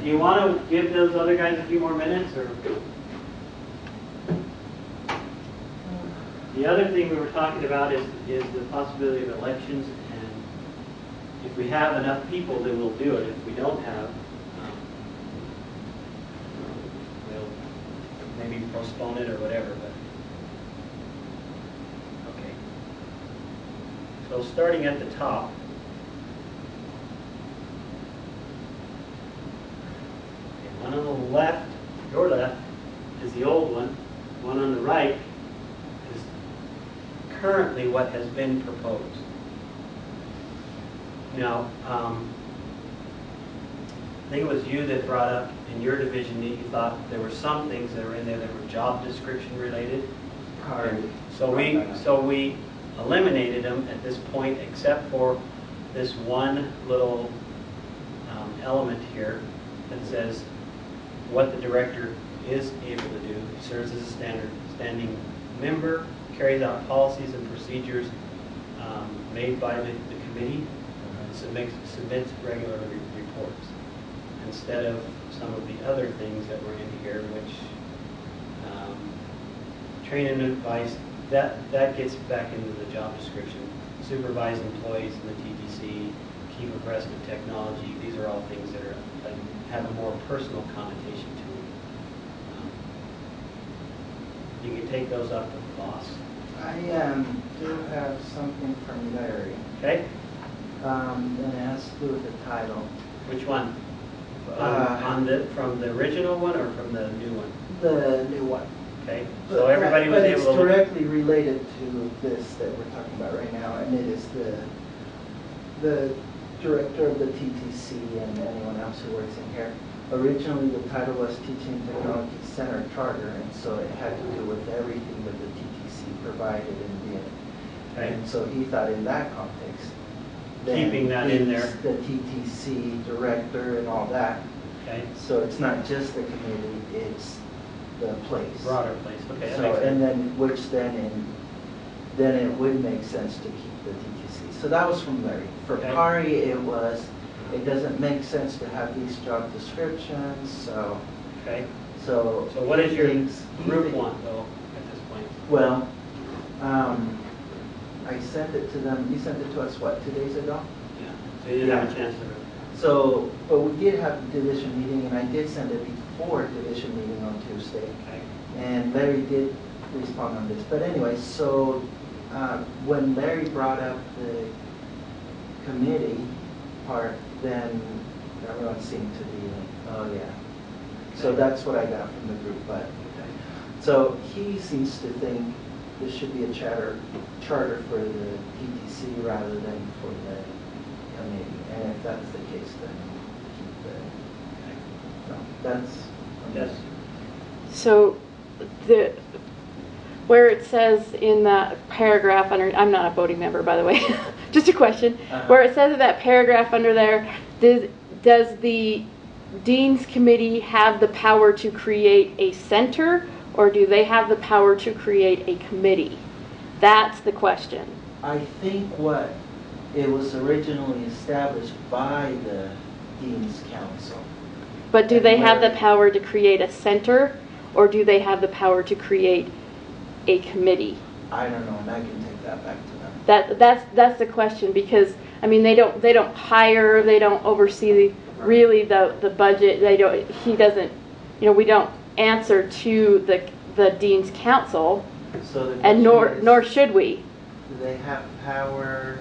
do you want to give those other guys a few more minutes, or? The other thing we were talking about is the possibility of elections, and if we have enough people, then we'll do it. If we don't have, we'll maybe postpone it or whatever. But okay. So starting at the top. One on the left, your left, is the old one. One on the right is currently what has been proposed. Now, I think it was you that brought up in your division that you thought there were some things that were in there that were job description related. So we eliminated them at this point, except for this one little element here that says what the director is able to do. He serves as a standing member, carries out policies and procedures made by the committee, submits regular reports, instead of some of the other things that were in here, which train and advise, that gets back into the job description. Supervise employees in the TTC, keep abreast of technology. These are all things that have a more personal connotation to them. You can take those up with the boss. I do have something from Larry. Okay. And it has to do with the title. Which one? From the original one or from the new one? The new one. Okay. So everybody was able to. But it's directly related to this that we're talking about right now, and it is the director of the TTC and anyone else who works in here. Originally, the title was Teaching Technology Center Charter, and so it had to do with everything that the TTC provided and did. Okay. And so he thought in that context, keeping that in there, the TTC director and all that. Okay. So it's not just the committee; it's the place. Broader place. Okay. So and then then it would make sense to keep the TTC. So that was from Larry. For Okay. PARI, it doesn't make sense to have these job descriptions. So okay. So what is your group want though at this point? Well, I sent it to them. You sent it to us what, 2 days ago? Yeah. So you didn't have a chance to. So, but we did have the division meeting, and I did send it before division meeting on Tuesday. Okay. And Larry did respond on this. But anyway, so when Larry brought up the committee part, then everyone seemed to be like, oh yeah. So that's what I got from the group. But Okay. so he seems to think this should be a charter for the TTC rather than for the committee. And if that's the case, then keep the. No, that's. Yes. So where it says in that paragraph under, I'm not a voting member, by the way, just a question, where it says in that paragraph under there, does the Dean's Committee have the power to create a center, or do they have the power to create a committee? That's the question. I think what it was originally established by the Dean's Council. But do they have the power to create a center, or do they have the power to create a committee? I don't know, and I can take that back to them. That's the question, because I mean they don't hire, they don't oversee really the budget. He doesn't, we don't answer to the Dean's Council, So the and nor should we. Do they have power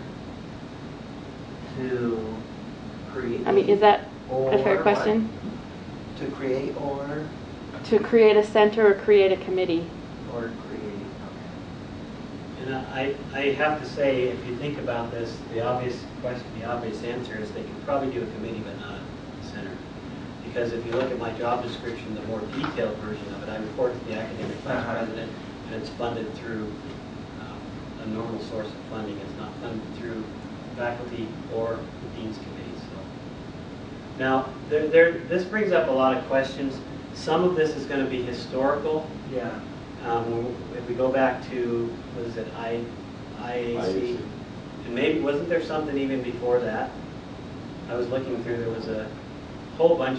to create? I mean, is that a fair or question? what? To create or To create a center or create a committee? or create? And I have to say, if you think about this, the obvious question, the obvious answer is they could probably do a committee, but not a center. Because if you look at my job description, the more detailed version of it, I report to the academic vice president, and it's funded through a normal source of funding. It's not funded through faculty or the Dean's Committee. So now, this brings up a lot of questions. Some of this is going to be historical. Yeah. If we go back to, what is it, IAC? And maybe, wasn't there something even before that? I was looking through, there was a whole bunch of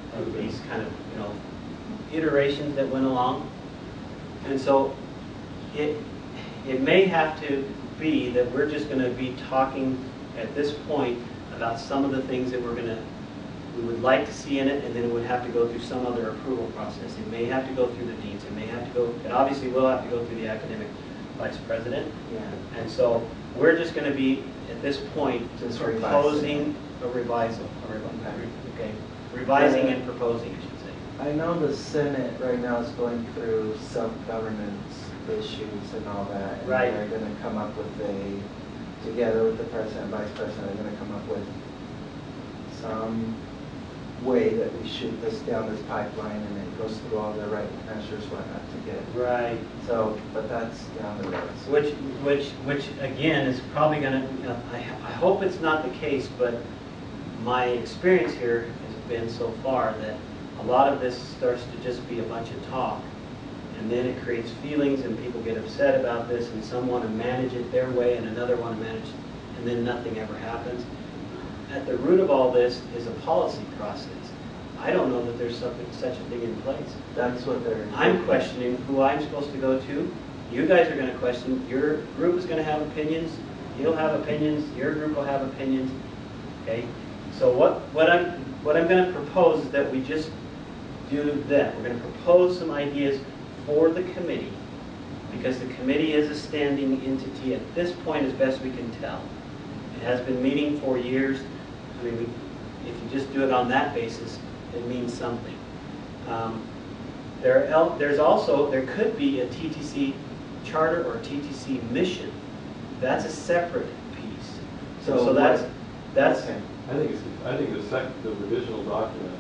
of these kind of, iterations that went along. And so it may have to be that we're just going to be talking at this point about some of the things that we would like to see in it, and then it would have to go through some other approval process. It may have to go through the deans. It may have to go, it obviously will have to go through the academic vice president. Yeah. And so we're just going to be, at this point, Just proposing a revisal. Okay. Revising and proposing, I should say. I know the Senate right now is going through self-governance issues and all that. And Right. they're going to come up with together with the president and vice president, they're going to come up with some way that we shoot this down this pipeline and it goes through all the right measures, whatnot to get. Right. So, but that's down the road. So Which again is probably going to, I hope it's not the case, but my experience here has been so far that a lot of this starts to just be a bunch of talk, and then it creates feelings and people get upset about this, and some want to manage it their way and another want to manage it, and then nothing ever happens. At the root of all this is a policy process. I don't know that there's such a thing in place. that's what they're. I'm questioning who I'm supposed to go to. You guys are going to question. Your group is going to have opinions. You'll have opinions. Your group will have opinions. Okay. So what I'm going to propose is that we just do that. We're going to propose some ideas for the committee, because the committee is a standing entity at this point, as best we can tell. It has been meeting for years. I mean, if you just do it on that basis, it means something. There could be a TTC charter or a TTC mission. That's a separate piece. So that's Okay. I think the revisional document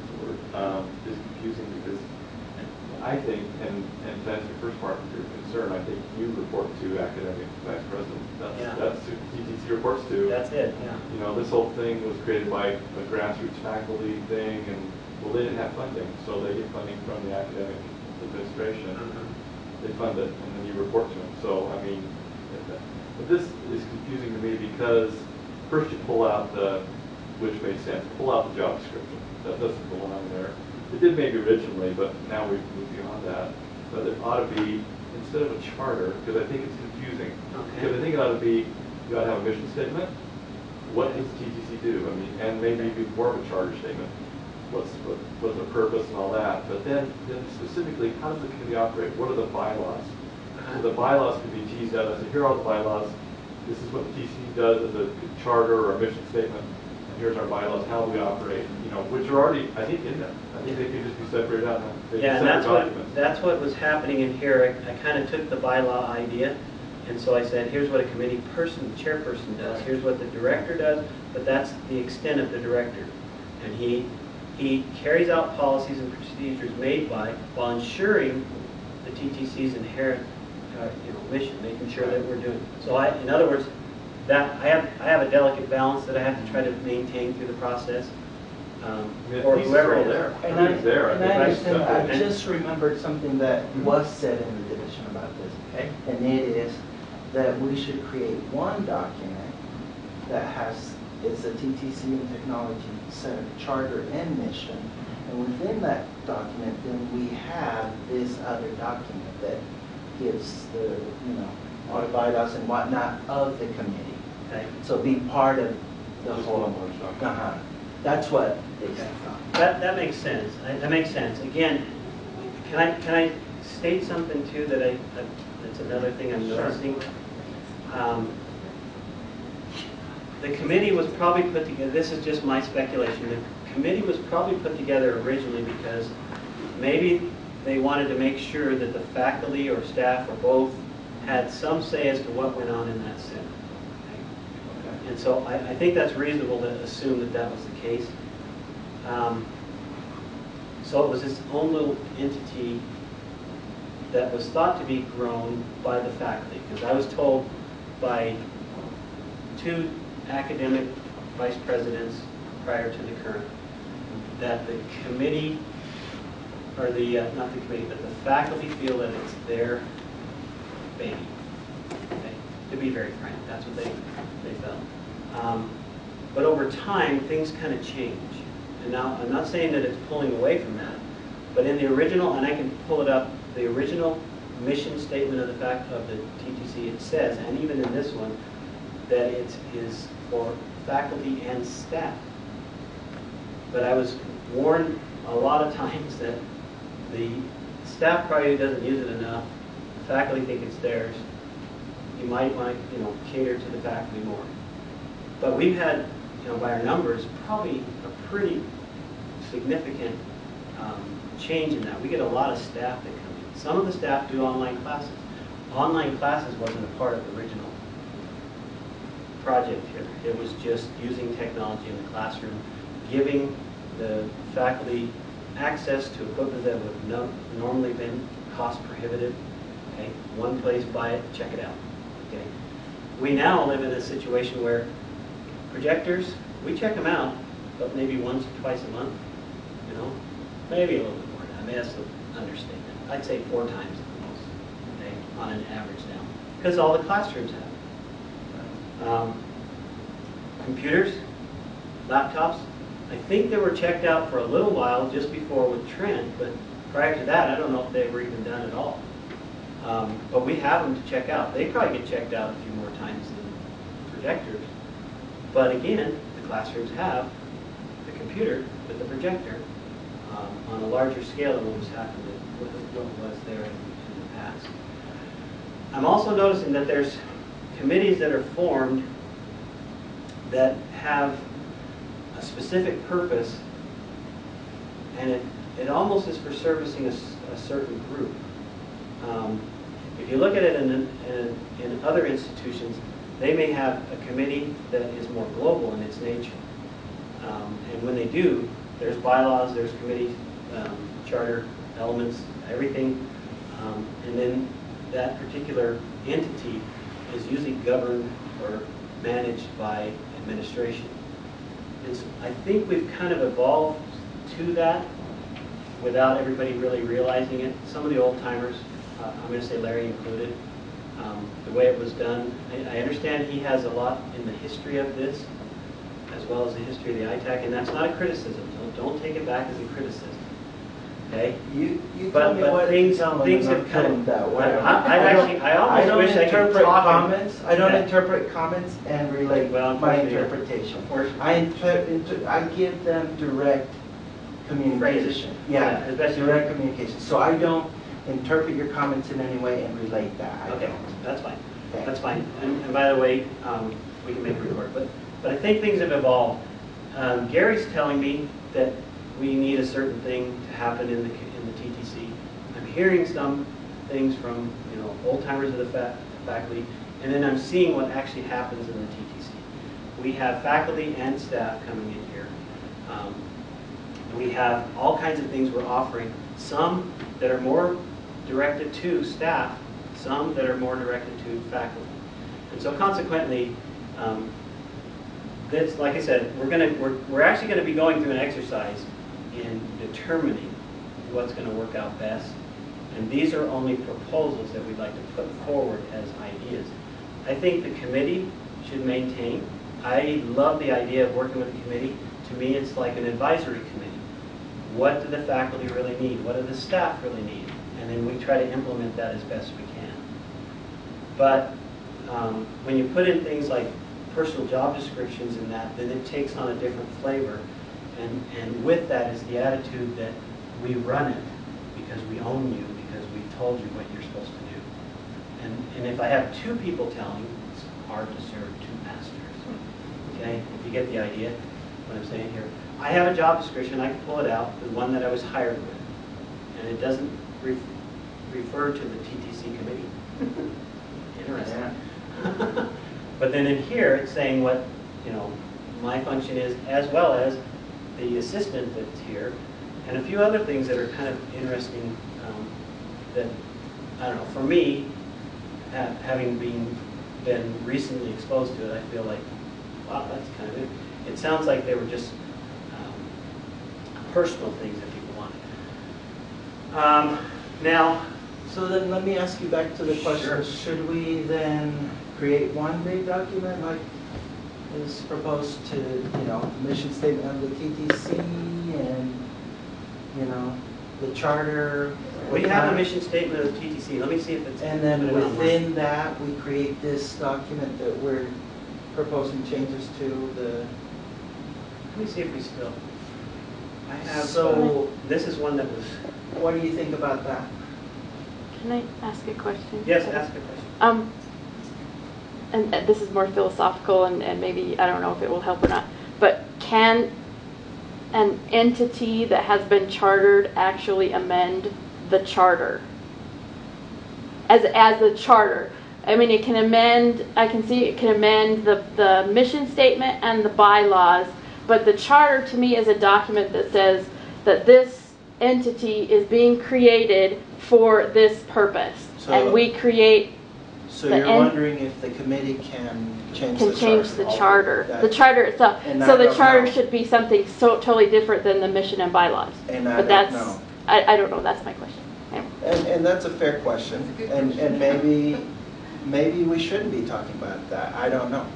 is confusing because I think, and to answer the first part of your concern, I think you report to academic vice president. That's who TTC reports to. That's it. Yeah. You know, this whole thing was created by a grassroots faculty thing, and well, they didn't have funding, so they get funding from the academic administration. They fund it, and then you report to them. So I mean, but this is confusing to me because first you pull out which makes sense, pull out the job description. That doesn't belong there. It did maybe originally, but now we've moved beyond that. But it ought to be, instead of a charter, because I think it's confusing. Okay. Because I think it ought to be, you ought to have a mission statement. What does TTC do? I mean, and maybe even more of a charter statement. What's the purpose and all that. But then specifically, how does the committee operate? What are the bylaws? So the bylaws can be teased out. I said, here are all the bylaws. This is what the TTC does as a charter or a mission statement. Here's our bylaws, how we operate, which are already, I think, in there. I think they could just be separated out. Yeah, and that's what was happening in here. I kind of took the bylaw idea, and so I said, here's what a committee person, the chairperson does. Here's what the director does, but that's the extent of the director. And he carries out policies and procedures made by, while ensuring the TTC's inherent, mission, making sure that we're doing. So in other words, that I have a delicate balance that I have to try to maintain through the process. Or whoever all it is. there. And I understand, I And- just remembered something that was said in the division about this. Okay. And it is that we should create one document that is a TTC and Technology Center charter and mission. And within that document, then we have this other document that gives all the bylaws and whatnot of the committee. Okay. So be part of the Just whole. one more document. That's what they Okay. said. That makes sense. That makes sense. Again, can I state something too that's another thing I'm noticing? The committee was probably put together, this is just my speculation, the committee was probably put together originally because maybe they wanted to make sure that the faculty or staff or both had some say as to what went on in that center. Okay? And so I think that's reasonable to assume that that was the case. So it was its own little entity that was thought to be grown by the faculty, because I was told by 2 academic vice presidents prior to the current that the committee, or not the committee, but the faculty feel that it's their baby. Okay? To be very frank, that's what they felt. But over time, things kind of change. and now I'm not saying that it's pulling away from that, but in the original, and I can pull it up, the original mission statement of the TTC, it says, and even in this one, that it is for faculty and staff. But I was warned a lot of times that the staff probably doesn't use it enough. The faculty think it's theirs. You might want to, cater to the faculty more. But we've had, by our numbers, probably a pretty significant change in that. We get a lot of staff that come in. Some of the staff do online classes. Online classes wasn't a part of the original project here. It was just using technology in the classroom, giving the faculty access to equipment that would have normally been cost prohibitive. Okay, one place, buy it, check it out. Okay, we now live in a situation where projectors, we check them out, but maybe once or twice a month. Maybe a little bit more. I mean, that's an understatement. I'd say 4 times at the most. Okay, on an average now, because all the classrooms have. Computers, laptops, I think they were checked out for a little while just before with Trent, but prior to that, I don't know if they were even done at all. But we have them to check out. They probably get checked out a few more times than projectors. But again, the classrooms have the computer with the projector on a larger scale than what was happening with what was there in the past. I'm also noticing that there's committees that are formed that have a specific purpose, and it almost is for servicing a certain group. If you look at it in other institutions, they may have a committee that is more global in its nature. And when they do, there's bylaws, there's committee charter elements, everything. And then that particular entity is usually governed or managed by administration. I think we've kind of evolved to that without everybody really realizing it. Some of the old timers, I'm going to say Larry included, the way it was done, I understand he has a lot in the history of this, as well as the history of the ITAC, and that's not a criticism. Don't take it back as a criticism. Okay? You But- tell me but what things- to tell them things and have I'll tell come- them that way. I almost don't wish I could interpret talk and- comments. I don't Yeah. interpret comments and relate Well, my unfortunately, interpretation. unfortunately. I give them direct communication. Yeah, especially- direct communication. So I don't interpret your comments in any way and relate that. I Okay, don't. that's fine. Okay. That's fine. And by the way, we can make a report. But I think things have evolved. Gary's telling me that we need a certain thing to happen in the TTC. I'm hearing some things from old timers of the faculty, and then I'm seeing what actually happens in the TTC. We have faculty and staff coming in here. We have all kinds of things we're offering. Some that are more directed to staff, some that are more directed to faculty. And so consequently, this, like I said, we're actually going to be going through an exercise in determining what's going to work out best. And these are only proposals that we'd like to put forward as ideas. I think the committee should maintain. I love the idea of working with the committee. To me, it's like an advisory committee. What do the faculty really need? What do the staff really need? And then we try to implement that as best we can. But when you put in things like personal job descriptions in that, then it takes on a different flavor. And with that is the attitude that we run it because we own you, because we told you what you're supposed to do. And if I have 2 people telling, it's hard to serve 2 masters. Okay? If you get the idea, what I'm saying here. I have a job description, I can pull it out, the one that I was hired with. And it doesn't refer to the TTC committee. Interesting. Yeah. But then in here, it's saying what, my function is, as well as the assistant that's here, and a few other things that are kind of interesting that, I don't know, for me, having been recently exposed to it, I feel like, wow, that's kind of it. It sounds like they were just personal things that people wanted. Now, So then let me ask you back to the question. Sure. Should we then create one big document like is proposed to, mission statement of the TTC and, the charter. We have a mission statement of the TTC. Let me see if it's. And then put it online. within that, we create this document that we're proposing changes to the, Let me see if we still. I have. So- This is one that was. what do you think about that? Can I ask a question? Yes, ask a question. And this is more philosophical and maybe, I don't know if it will help or not, but can an entity that has been chartered actually amend the charter? As the charter? I mean, it can amend, I can see it can amend the mission statement and the bylaws, but the charter to me is a document that says that this entity is being created for this purpose. So- And we create So The you're end- wondering if the committee can change the charter? can change the charter, That- the charter itself. And So I the don't charter know. should be something so totally different than the mission and bylaws. And I But don't that's, know. I don't know, that's my question. Anyway. And that's a fair question, and maybe we shouldn't be talking about that, I don't know.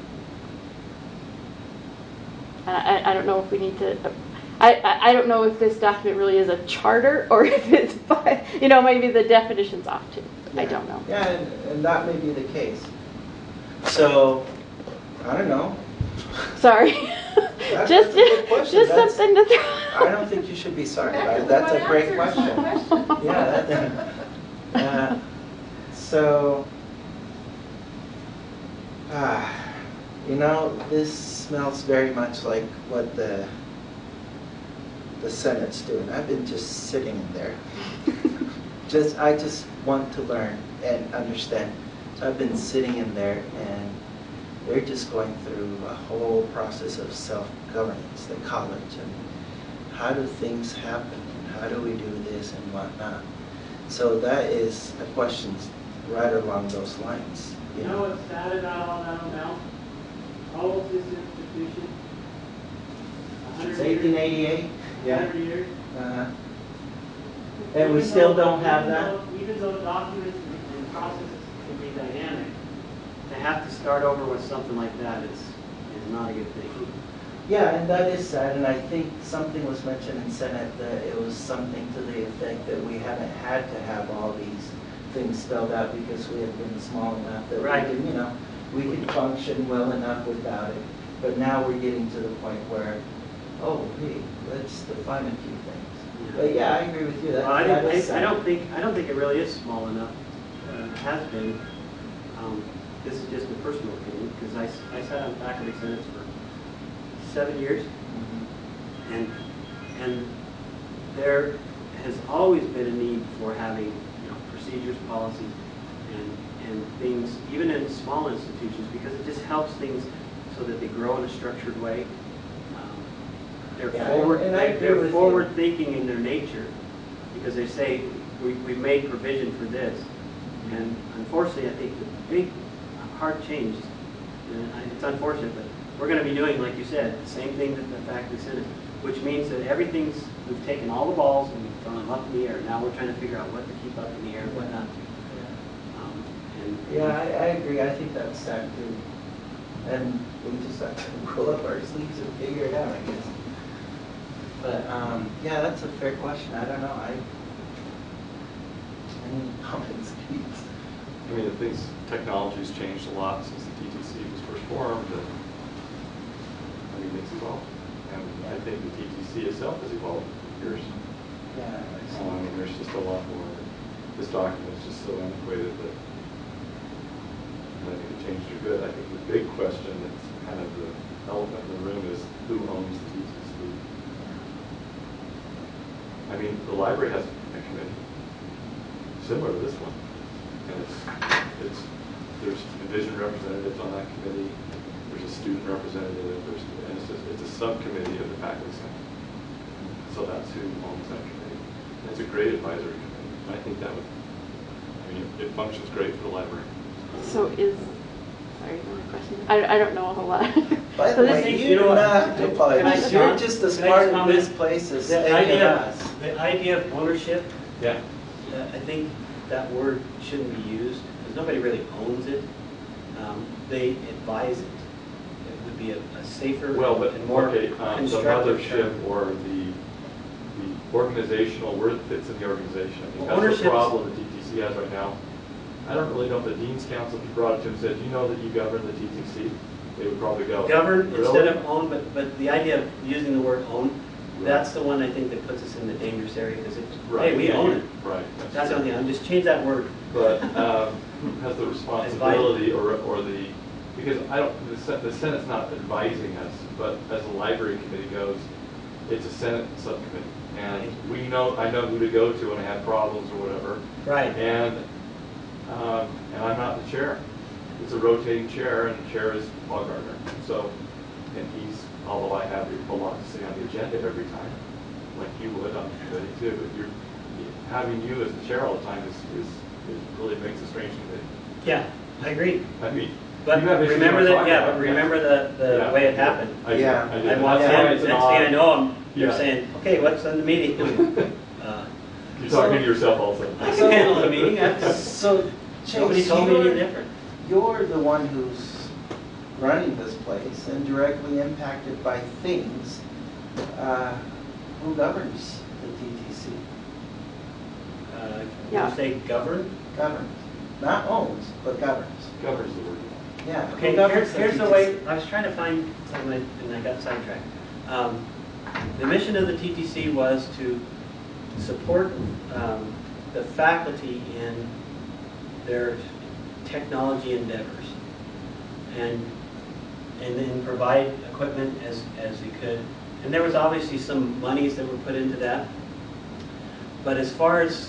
I don't know if we need to, I don't know if this document really is a charter or if it's, maybe the definition's off too. I don't know. Yeah, and that may be the case. So, I don't know. Sorry. That's Just, a good question. just That's- something to throw. I don't think you should be sorry about it, that's a great question. Yeah, so, this smells very much like what the Senate's doing. I've been just sitting in there. I just want to learn and understand. So I've been sitting in there and they're just going through a whole process of self-governance, the college, and how do things happen, and how do we do this and whatnot. So that is a question right along those lines. You know what's sad about all that amount? How old is this institution? Since 1888? 100 years? Uh-huh. And we still don't have that? Even though documents and processes can be dynamic, to have to start over with something like that is not a good thing. Yeah, and that is sad, and I think something was mentioned in Senate that it was something to the effect that we haven't had to have all these things spelled out because we have been small enough that Right. we can function well enough without it. But now we're getting to the point where, oh, hey, let's define a few things. But yeah, I agree with you. Well, I sad. don't think it really is small enough. It has been. This is just a personal opinion because I sat on faculty senates for 7 years, Mhm. and there has always been a need for having procedures, policies, and things, even in small institutions, because it just helps things so that they grow in a structured way. They're Yeah, forward. and I agree They're with you. forward thinking in their nature, because they say we made provision for this, and unfortunately, I think the big hard change. And it's unfortunate, but we're going to be doing, like you said, the same thing that the faculty senate, which means that we've taken all the balls and we've thrown them up in the air. Now we're trying to figure out what to keep up in the air and what not to. Yeah, I agree. I think that's sad too. And we just have to roll up our sleeves and figure it out, I guess. But yeah, that's a fair question. I don't know. Any comments, please? I mean, technology's changed a lot since the TTC was first formed, and it's evolved. And I think the TTC itself has evolved over years. Yeah. There's just a lot more. This document is just so antiquated that I think it changed for good. I think the big question that's kind of the elephant in the room is who owns the TTC? I mean, the library has a committee similar to this one. And there's division representatives on that committee, there's a student representative, and it's a subcommittee of the faculty senate. So that's who owns that committee. And it's a great advisory committee. And I think it functions great for the library. So sorry, another question. I don't know a whole lot. By So the this way, is- you do not have to apologize. Can I- You're just as can I smart just in comment? this place as The any of us. idea of ownership, Yeah. I think that word shouldn't be used because nobody really owns it. They advise it. It would be a safer Well, but, and more okay, the constructive mothership term. or the organizational, where it fits in the organization. I think Well, that's the ownership's- problem the TTC has right now. I don't really know if the Dean's Council, if you brought it to them and said, you know that you govern the TTC, they would probably go. Govern "Really?" instead of own, but the idea of using the word own, that's the one I think that puts us in the dangerous area, because it's, Right, hey, we yeah, own you- it. Right. That's the true. only thing, just change that word. But who has the responsibility or the, because I don't, the Senate's not advising us, but as the library committee goes, it's a Senate subcommittee. And we know, I know who to go to when I have problems or whatever. Right. And I'm not the chair. It's a rotating chair, and the chair is Paul Gardner. So, and he's, although I have a lot to say on the agenda every time, like you would on the committee too, but having you as the chair all the time is really makes a strange committee. Yeah, I agree. I mean, But you have issues remember you that, wanna yeah, talk but about. remember the Yeah. way it happened. I do, Yeah. I do. I walked That's in, why next it's an thing I odd- know, you're Yeah. saying, okay, what's on the meeting? You're talking to yourself also. I can handle the meeting, So, nobody Chase, told me any you're, different. you're the one who's running this place and directly impacted by things. Who governs the TTC? Did Yeah. you say govern? Governs, not owns, but governs. Governs the word. Yeah. who Okay, governs here's the TTC? way, I was trying to find something and I got sidetracked. The mission of the TTC was to support the faculty in their technology endeavors and then provide equipment as we could. And there was obviously some monies that were put into that. But as far as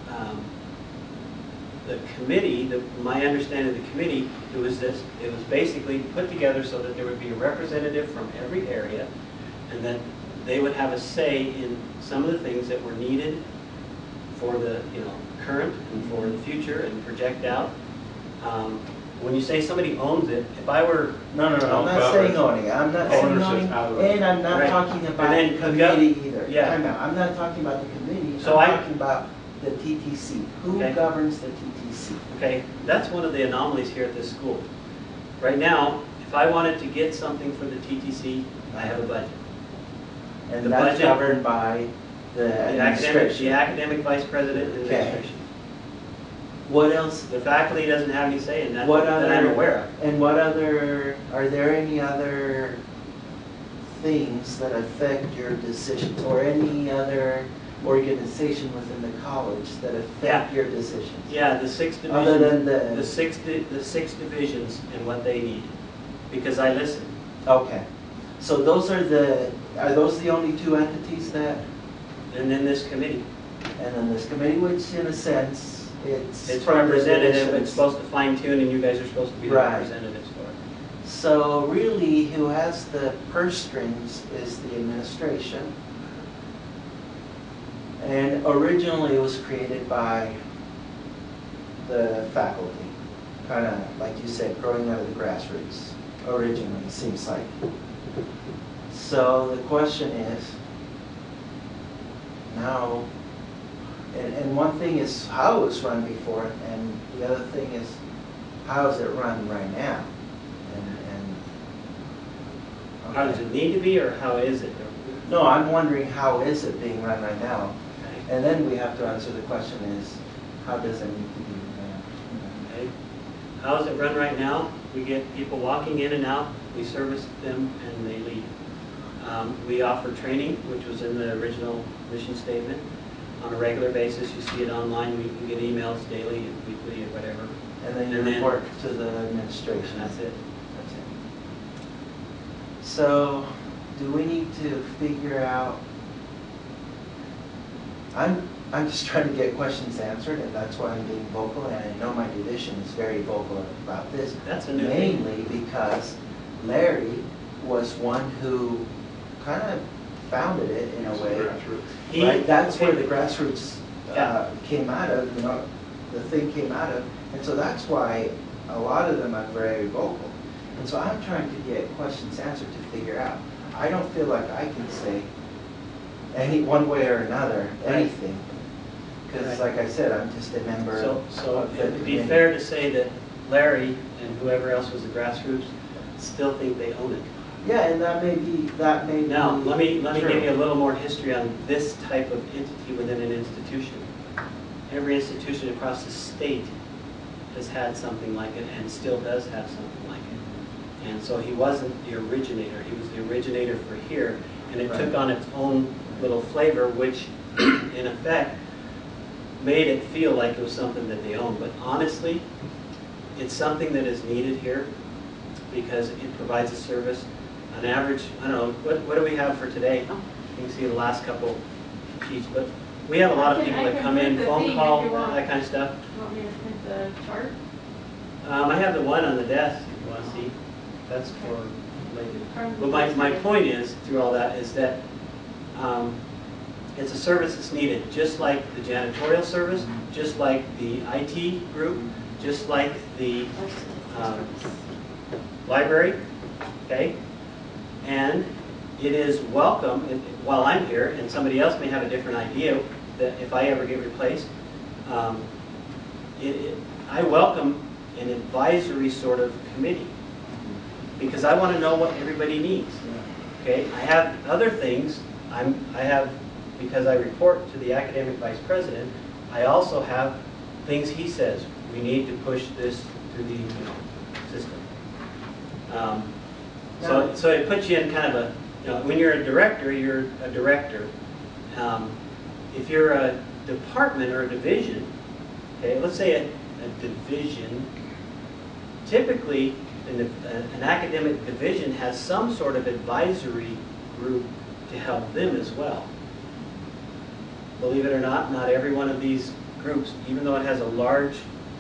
the committee, my understanding of the committee, it was basically put together so that there would be a representative from every area, and that they would have a say in some of the things that were needed for the current and for the future and project out. When you say somebody owns it, if I were No, I'm No, not saying governs. owning, I'm not saying Ownership's owning, out of it. and I'm not Right. talking And about then the you got- committee either. yeah. Time out. I'm not talking about the committee, So I'm I- talking about the TTC. Who Okay. governs the TTC? Okay, that's one of the anomalies here at this school. Right now, if I wanted to get something for the TTC, I have a budget. And The that's budget- governed by the The administration. academic vice president and Okay. administration. What else? The faculty doesn't have any say in that, What that I'm other, aware of. and what other, are there any other things that affect your decisions, or any other organization within the college that affect Yeah. your decisions? Yeah, the six Other divisions, than the six divisions and what they need, because I listen. Okay, so are those the only two entities that, And then this committee, and then this committee, which in a sense, it's from the representative, divisions. it's supposed to fine tune, and you guys are supposed to be the Right. representatives for it. So really, who has the purse strings is the administration. And originally it was created by the faculty, kind of like you said, growing out of the grassroots. Originally, it seems like. So the question is, now, and one thing is how it was run before, and the other thing is how is it run right now? How does it need to be, or how is it? No, I'm wondering how is it being run right now? Okay. And then we have to answer the question is, how does it need to be ran? Okay. How's it run right now? We get people walking in and out, we service them, and they leave. We offer training, which was in the original mission statement, on a regular basis. You see it online, we get emails daily and weekly or whatever. And then you And then- report to the administration. And that's it. That's it. So, do we need to figure out, I'm just trying to get questions answered, and that's why I'm being vocal, and I know my division is very vocal about this. That's a new thing. Mainly because Larry was one who kind of founded it in a way. Grassroots. Right, that's okay. where the grassroots Yeah. came out of, the thing came out of. And so that's why a lot of them are very vocal. And so I'm trying to get questions answered to figure out. I don't feel like I can say any one way or another, Right. anything. Because Right. like I said, I'm just a member So of the it would be committee. fair to say that Larry and whoever else was the grassroots still think they own it. Yeah, and that may be, Now, let me true. give you a little more history on this type of entity within an institution. Every institution across the state has had something like it and still does have something like it. And so he wasn't the originator, he was the originator for here, and it took Right. on its own little flavor, which in effect made it feel like it was something that they owned. But honestly, it's something that is needed here because it provides a service. On average, I don't know, what do we have for today? Oh. You can see the last couple sheets, but we have a lot of people that come in, phone call, that kind of stuff. You want me to print the chart? I have the one on the desk, if you want to see. That's for later. But my point is, through all that, is that it's a service that's needed, just like the janitorial service, just like the IT group, just like the library, okay? And it is welcome, while I'm here, and somebody else may have a different idea, that if I ever get replaced, I welcome an advisory sort of committee, because I want to know what everybody needs. Okay, I have other things. Because I report to the academic vice president, I also have things he says. We need to push this through the system. So it puts you in kind of a, when you're a director, you're a director. If you're a department or a division, okay, let's say a division, typically an academic division has some sort of advisory group to help them as well. Believe it or not, not every one of these groups, even though it has a large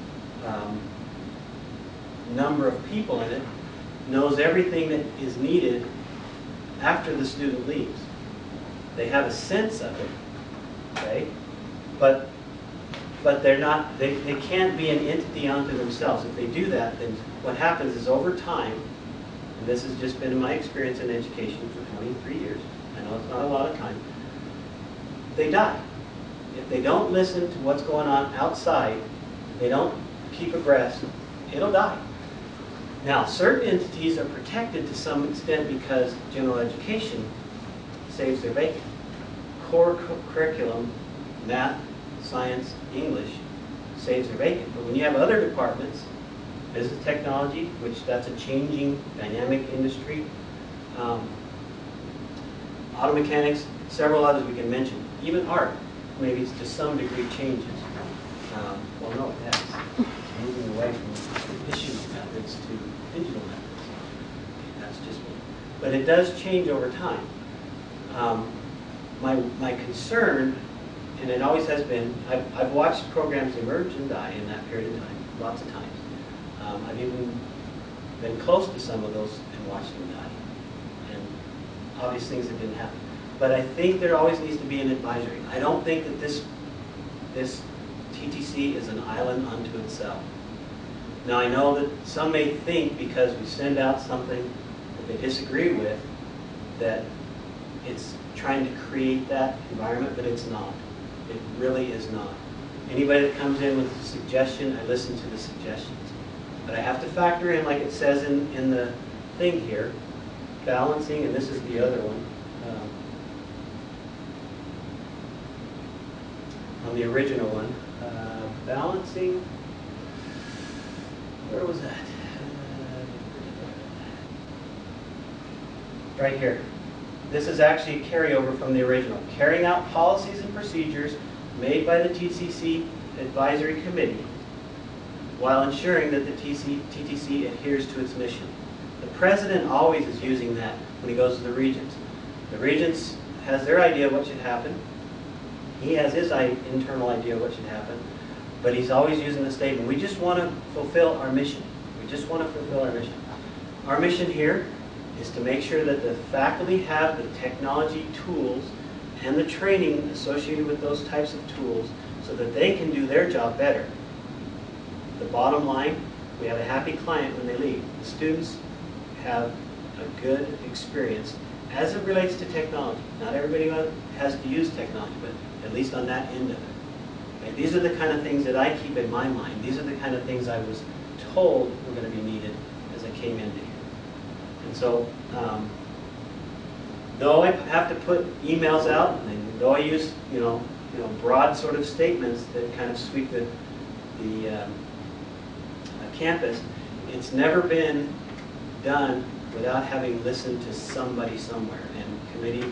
number of people in it, knows everything that is needed after the student leaves. They have a sense of it, okay? But they're not, they can't be an entity unto themselves. If they do that, then what happens is over time, and this has just been my experience in education for 23 years, I know it's not a lot of time, they die. If they don't listen to what's going on outside, they don't keep abreast, it'll die. Now, certain entities are protected to some extent because general education saves their bacon. Core curriculum, math, science, English, saves their bacon. But when you have other departments, business technology, which that's a changing, dynamic industry, auto mechanics, several others we can mention, even art, maybe to some degree changes. Well, no, it has. It's moving away from traditional methods to digital methods. Okay, that's just me. But it does change over time. My concern, and it always has been, I've watched programs emerge and die in that period of time, lots of times. I've even been close to some of those and watched them die. And obvious things that didn't happen. But I think there always needs to be an advisory. I don't think that this TTC is an island unto itself. Now I know that some may think because we send out something that they disagree with, that it's trying to create that environment, but it's not. It really is not. Anybody that comes in with a suggestion, I listen to the suggestions. But I have to factor in, like it says in the thing here, balancing, and this is the other one. On the original one, balancing, where was that? Right here. This is actually a carryover from the original. Carrying out policies and procedures made by the TTC Advisory Committee while ensuring that the TTC adheres to its mission. The president always is using that when he goes to the regents. The regents has their idea of what should happen. He has his internal idea of what should happen, but he's always using the statement, we just want to fulfill our mission. We just want to fulfill our mission. Our mission here is to make sure that the faculty have the technology tools and the training associated with those types of tools so that they can do their job better. The bottom line, we have a happy client when they leave. The students have a good experience as it relates to technology. Not everybody has to use technology, but at least on that end of it. Okay, these are the kind of things that I keep in my mind. These are the kind of things I was told were going to be needed as I came into here. And so, though I have to put emails out, and though I use, broad sort of statements that kind of sweep the campus, it's never been done without having listened to somebody somewhere, and committee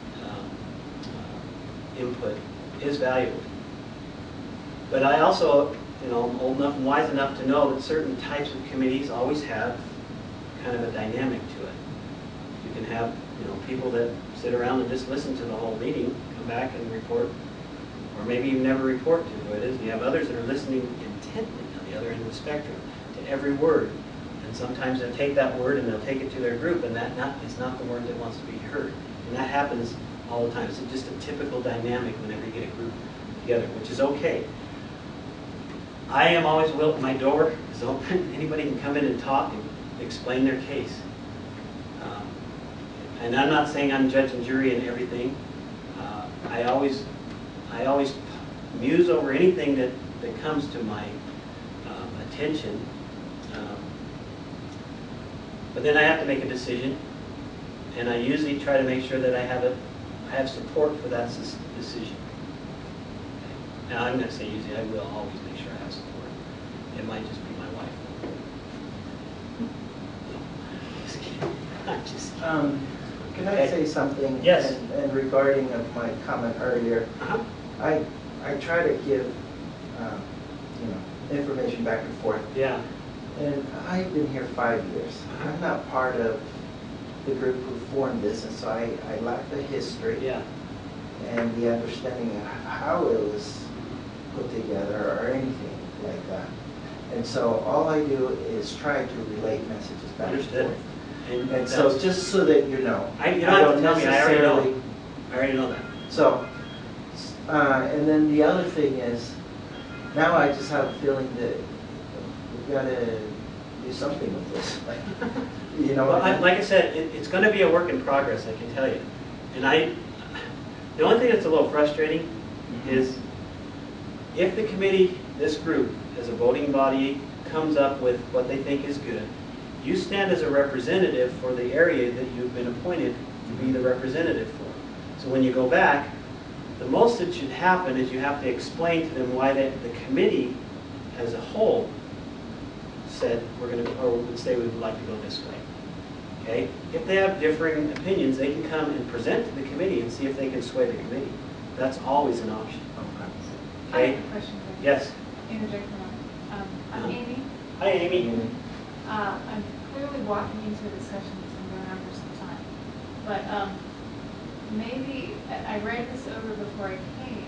input is valuable. But I also, I'm old enough and wise enough to know that certain types of committees always have kind of a dynamic to it. You can have, people that sit around and just listen to the whole meeting, come back and report, or maybe you never report to who it is. And you have others that are listening intently on the other end of the spectrum to every word. And sometimes they'll take that word and they'll take it to their group, and that is not the word that wants to be heard. And that happens all the time. It's just a typical dynamic whenever you get a group together, which is okay. I am always willing, my door is open. Anybody can come in and talk and explain their case. And I'm not saying I'm judge and jury in everything. I always muse over anything that comes to my attention. But then I have to make a decision, and I usually try to make sure that I have support for that decision. Now, I'm going to say usually, I will always make sure I have support. It might just be my wife. Just kidding. I'm just kidding. Can I say something? Yes. And regarding of my comment earlier, I try to give information back and forth. Yeah. And I've been here 5 years. I'm not part of the group who formed this, and so I lack the history. Yeah. And the understanding of how it was put together or anything like that. And so all I do is try to relate messages back Understood. and forth. And so just so that you know. You don't have to tell me, I already know. I already know that. So, and then the other thing is, now I just have a feeling that we've got to do something with this. Well, like I said, it's going to be a work in progress, I can tell you. And the only thing that's a little frustrating is if the committee, this group, as a voting body, comes up with what they think is good, you stand as a representative for the area that you've been appointed to be the representative for. So when you go back, the most that should happen is you have to explain to them why the committee as a whole said would say we would like to go this way. Okay? If they have differing opinions, they can come and present to the committee and see if they can sway the committee. That's always an option. I Okay? have a question. Yes. Interject for a moment. I'm Amy. Hi, Amy. I'm clearly walking into a discussion that's been going on for some time. But maybe, I read this over before I came,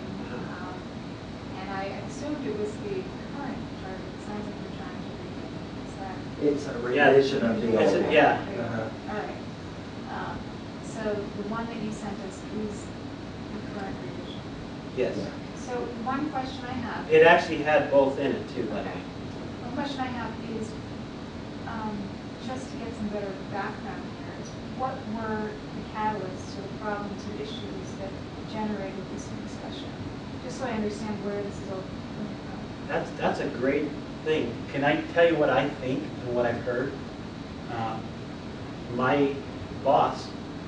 and I assumed it was the current charter. It sounds like we're trying to read it. Is that? It's a revision of the It's old. a- yeah. All right. So the one that you sent us is the current revision. Yes. So one question I have. It actually had both in it too, by the Okay. way. One question I have is, just to get some better background here, what were the catalysts or the problems or issues that generated this discussion? Just so I understand where this is all coming from. That's a great thing. Can I tell you what I think and what I've heard? My boss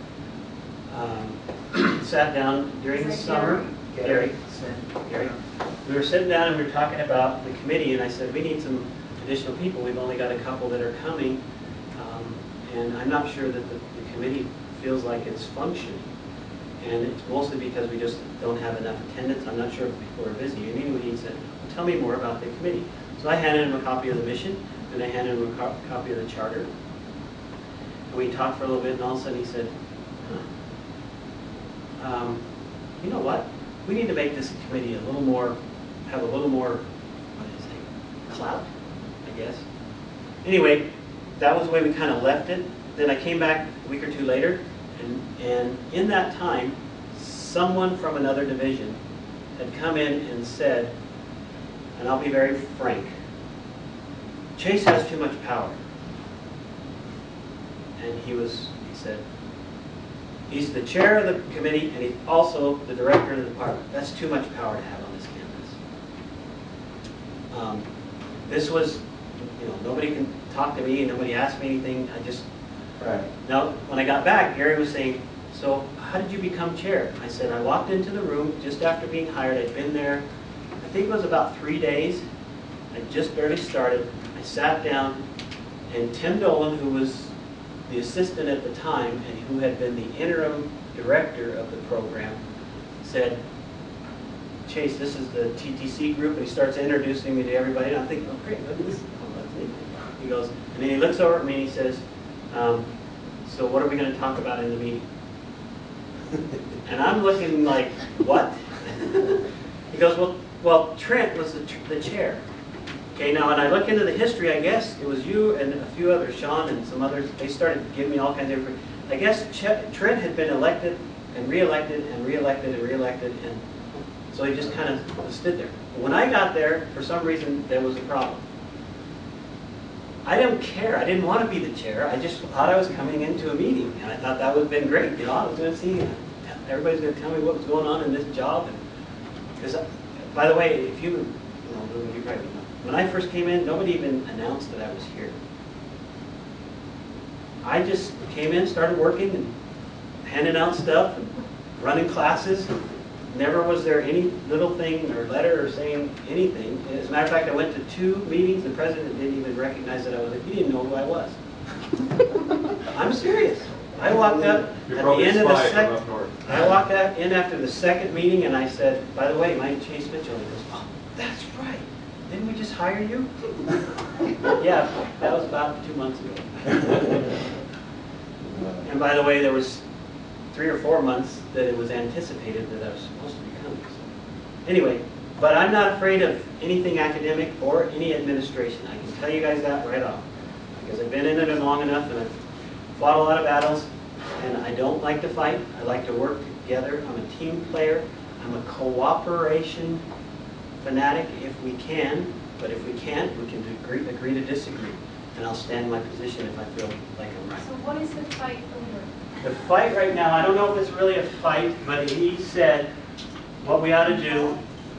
sat down during the Is that summer. Gary. Gary. We were sitting down and we were talking about the committee, and I said, we need some additional people. We've only got a couple that are coming, and I'm not sure that the committee feels like it's functioning. And it's mostly because we just don't have enough attendance. I'm not sure if people are busy. And anyway, he said, well, tell me more about the committee. So I handed him a copy of the mission, and I handed him a copy of the charter. And we talked for a little bit, and all of a sudden he said, you know what? We need to make this committee have a little more, what did he say, clout, I guess. Anyway, that was the way we kind of left it. Then I came back a week or two later, and in that time, someone from another division had come in and said, and I'll be very frank, Chase has too much power. And he said, he's the chair of the committee, and he's also the director of the department. That's too much power to have on this campus. This was, nobody can talk to me, and nobody asked me anything. Right. Now, when I got back, Gary was saying, so how did you become chair? I said, I walked into the room just after being hired. I'd been there, I think it was about 3 days. I just barely started. I sat down, and Tim Dolan, who was the assistant at the time and who had been the interim director of the program, said, Chase, this is the TTC group, and he starts introducing me to everybody, and I'm thinking, oh great, look at this. Oh, that's neat. He goes, and then he looks over at me and he says, so what are we going to talk about in the meeting? And I'm looking like, what? He goes, well, Trent was the chair. Okay, now when I look into the history, I guess it was you and a few others, Sean and some others, they started giving me all kinds of different, I guess Trent had been elected and reelected and reelected and reelected, and so he just kind of stood there. When I got there, for some reason, there was a problem. I didn't care. I didn't want to be the chair. I just thought I was coming into a meeting, and I thought that would have been great. You know, I was going to see, everybody's going to tell me what was going on in this job. Because, by the way, if you probably know, when I first came in, nobody even announced that I was here. I just came in, started working, and handing out stuff, and running classes. Never was there any little thing or letter or saying anything. As a matter of fact, I went to 2 meetings. The president didn't even recognize that I was there. He didn't know who I was. I'm serious. I walked up at the end of the second. I walked in after the second meeting, and I said, "By the way, my Chase Mitchell." He goes, "Oh, that's right. Didn't we just hire you?" Yeah, that was about 2 months ago. And by the way, there was 3 or 4 months that it was anticipated that I was supposed to be coming. So, anyway, but I'm not afraid of anything academic or any administration. I can tell you guys that right off. Because I've been in it long enough, and I've fought a lot of battles, and I don't like to fight. I like to work together. I'm a team player. I'm a cooperation fanatic if we can, but if we can't, we can agree to disagree. And I'll stand my position if I feel like I'm right. So what is the fight over? The fight right now, I don't know if it's really a fight, but he said what we ought to do,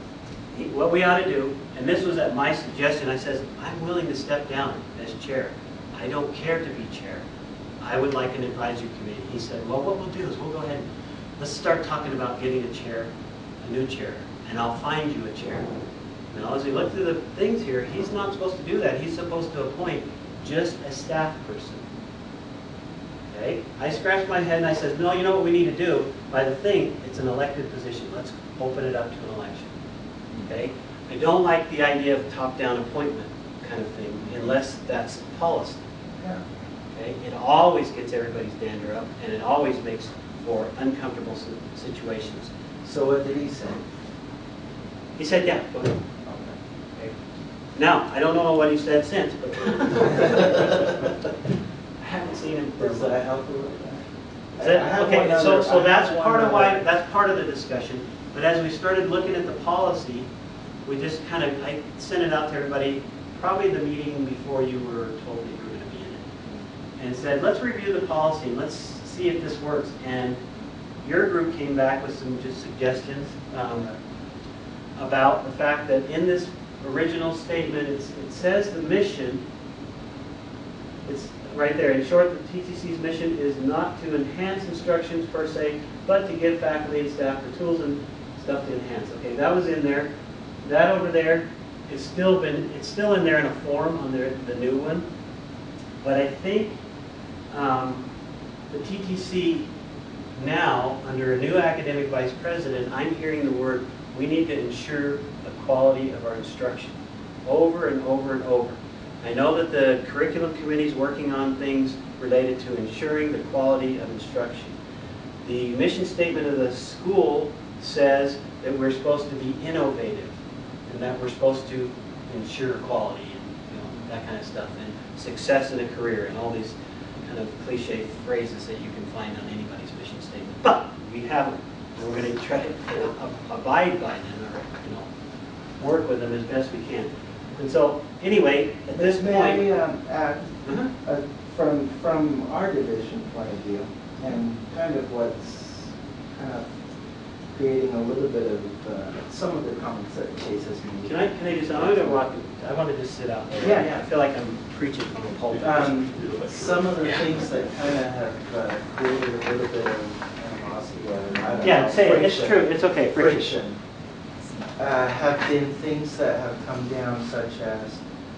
and this was at my suggestion. I says, I'm willing to step down as chair. I don't care to be chair. I would like an advisory committee. He said, well, what we'll do is we'll go ahead and let's start talking about getting a chair, a new chair, and I'll find you a chair. Now, as we look through the things here, he's not supposed to do that. He's supposed to appoint just a staff person. Okay? I scratched my head and I said, no, you know what we need to do? By the thing, it's an elected position. Let's open it up to an election. Okay? I don't like the idea of top-down appointment kind of thing, unless that's policy. Yeah. Okay? It always gets everybody's dander up, and it always makes for uncomfortable situations. So what did he say? He said, yeah, go ahead. Okay. Okay. Now, I don't know what he said since, but I haven't seen him for a Does while. that help a little bit? Okay, so that's part of why, that's part of the discussion. But as we started looking at the policy, we just kind of, I sent it out to everybody, probably the meeting before you were told that you were going to be in it, and said, let's review the policy and let's see if this works. And your group came back with some just suggestions about the fact that in this original statement, it says the mission, it's right there. In short, the TTC's mission is not to enhance instructions per se, but to give faculty and staff the tools and stuff to enhance. Okay, that was in there. That over there, it's still in there in a form on the new one. But I think the TTC now, under a new academic vice president, I'm hearing the word, we need to ensure the quality of our instruction over and over and over. I know that the curriculum committee is working on things related to ensuring the quality of instruction. The mission statement of the school says that we're supposed to be innovative and that we're supposed to ensure quality and that kind of stuff, and success in a career, and all these kind of cliche phrases that you can find on anybody's mission statement. But we have them, and we're going to try to abide by them, or work with them as best we can. And so, anyway, at this May point, I add, from our division point of view, and kind of what's kind of creating a little bit of some of the comments that Chase has made. can I just, I'm going to I want to just sit out there. Yeah, yeah. I feel like I'm preaching from a pulpit. Some of the things that kind of have created a little bit of animosity, or I don't Yeah, know, say it, it's friction. true, it's okay, friction. Have been things that have come down, such as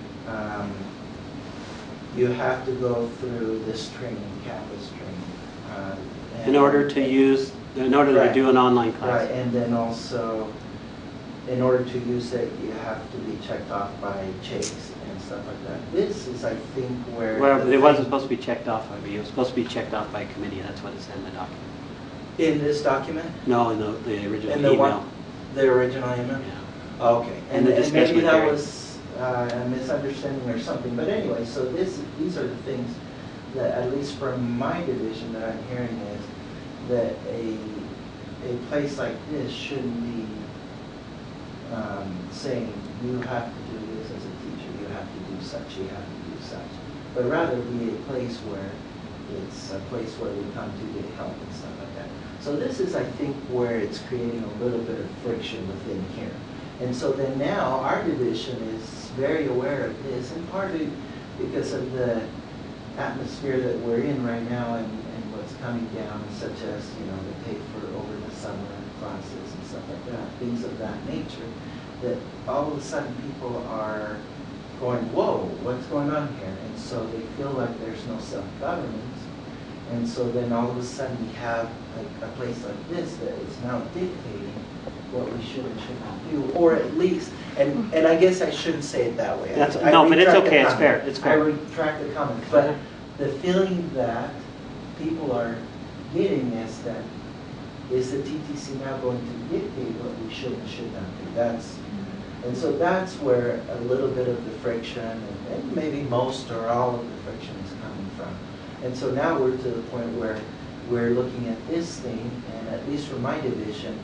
you have to go through this training, campus training. In order to use, in order to Right. do an online Right, class. and then also, in order to use it, you have to be checked off by Chase and stuff like that. This is, I think, where... Well, the it wasn't thing- supposed to be checked off by me, it was supposed to be checked off by committee, that's what it said in the document. In this document? No, in the original In the email. one, the original email? Yeah. Okay. And the discussion maybe with that Gary. was a misunderstanding or something, but anyway, so these are the things that, at least from my division, that I'm hearing is that a place like this shouldn't be saying, you have to do this as a teacher, you have to do such, you have to do such, but rather be a place where it's a place where we come to get help and stuff like that. So this is, I think, where it's creating a little bit of friction within here. And so then now our division is very aware of this, and partly because of the atmosphere that we're in right now and what's coming down, such as, the pay for over the summer classes and stuff like that, things of that nature, that all of a sudden people are going, whoa, what's going on here? And so they feel like there's no self-governance. And so then all of a sudden we have a place like this that is now dictating what we should and should not do, or at least, and I guess I shouldn't say it that way. No, but it's retract the okay, it's comment. fair, it's fair. I retract the comment, but the feeling that people are getting is that, is the TTC now going to dictate what we should and should not do? And so that's where a little bit of the friction, and maybe most or all of the friction is coming from. And so now we're to the point where we're looking at this thing, and at least for my division,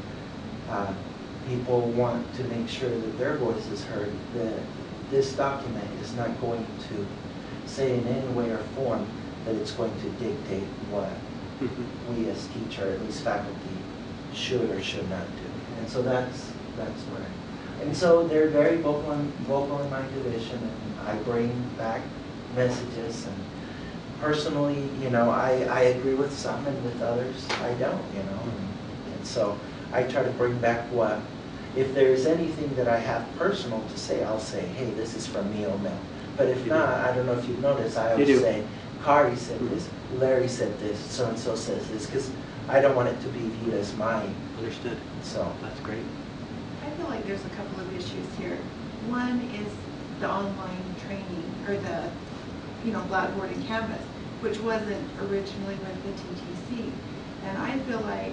people want to make sure that their voice is heard, that this document is not going to say in any way or form that it's going to dictate what we as teacher, at least faculty, should or should not do. And so that's where. And so they're very vocal in my division, and I bring back messages. And personally, I agree with some, and with others, I don't. And so I try to bring back what, if there's anything that I have personal to say, I'll say, hey, this is from me, O'Mel. But if not, I don't know if you've noticed, I always say, Kari said this, Larry said this, so-and-so says this, because I don't want it to be viewed as mine. Understood. So That's great. I feel like there's a couple of issues here. One is the online training, or the, Blackboard and Canvas, which wasn't originally with the TTC. And I feel like,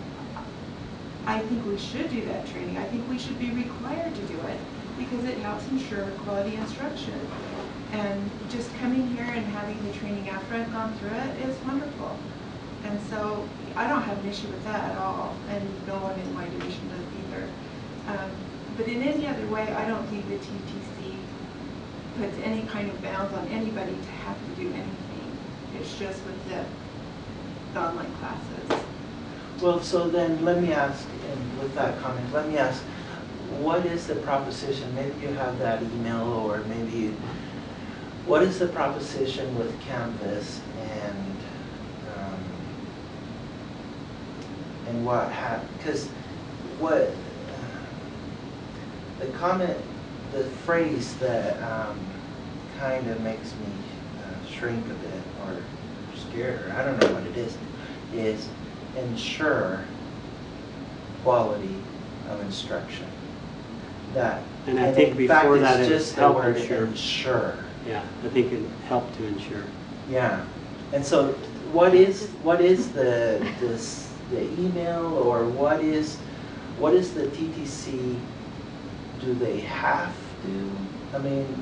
I think we should do that training. I think we should be required to do it because it helps ensure quality instruction. And just coming here and having the training after I've gone through it is wonderful. And so I don't have an issue with that at all, and no one in my division does either. But in any other way, I don't think the TTC puts any kind of bounds on anybody to have to do anything. It's just with the online classes. well, so then let me ask, and with that comment, let me ask, what is the proposition? Maybe you have that email, or maybe what is the proposition with Canvas and what because what the comment, the phrase that kind of makes me shrink a bit or scared, or I don't know what it is ensure quality of instruction. That, And I think in fact, before that, it's it's just the help word ensure. ensure. Yeah, I think it helped to ensure. Yeah, and so what is the email, or what is the TTC? Do they have to? I mean,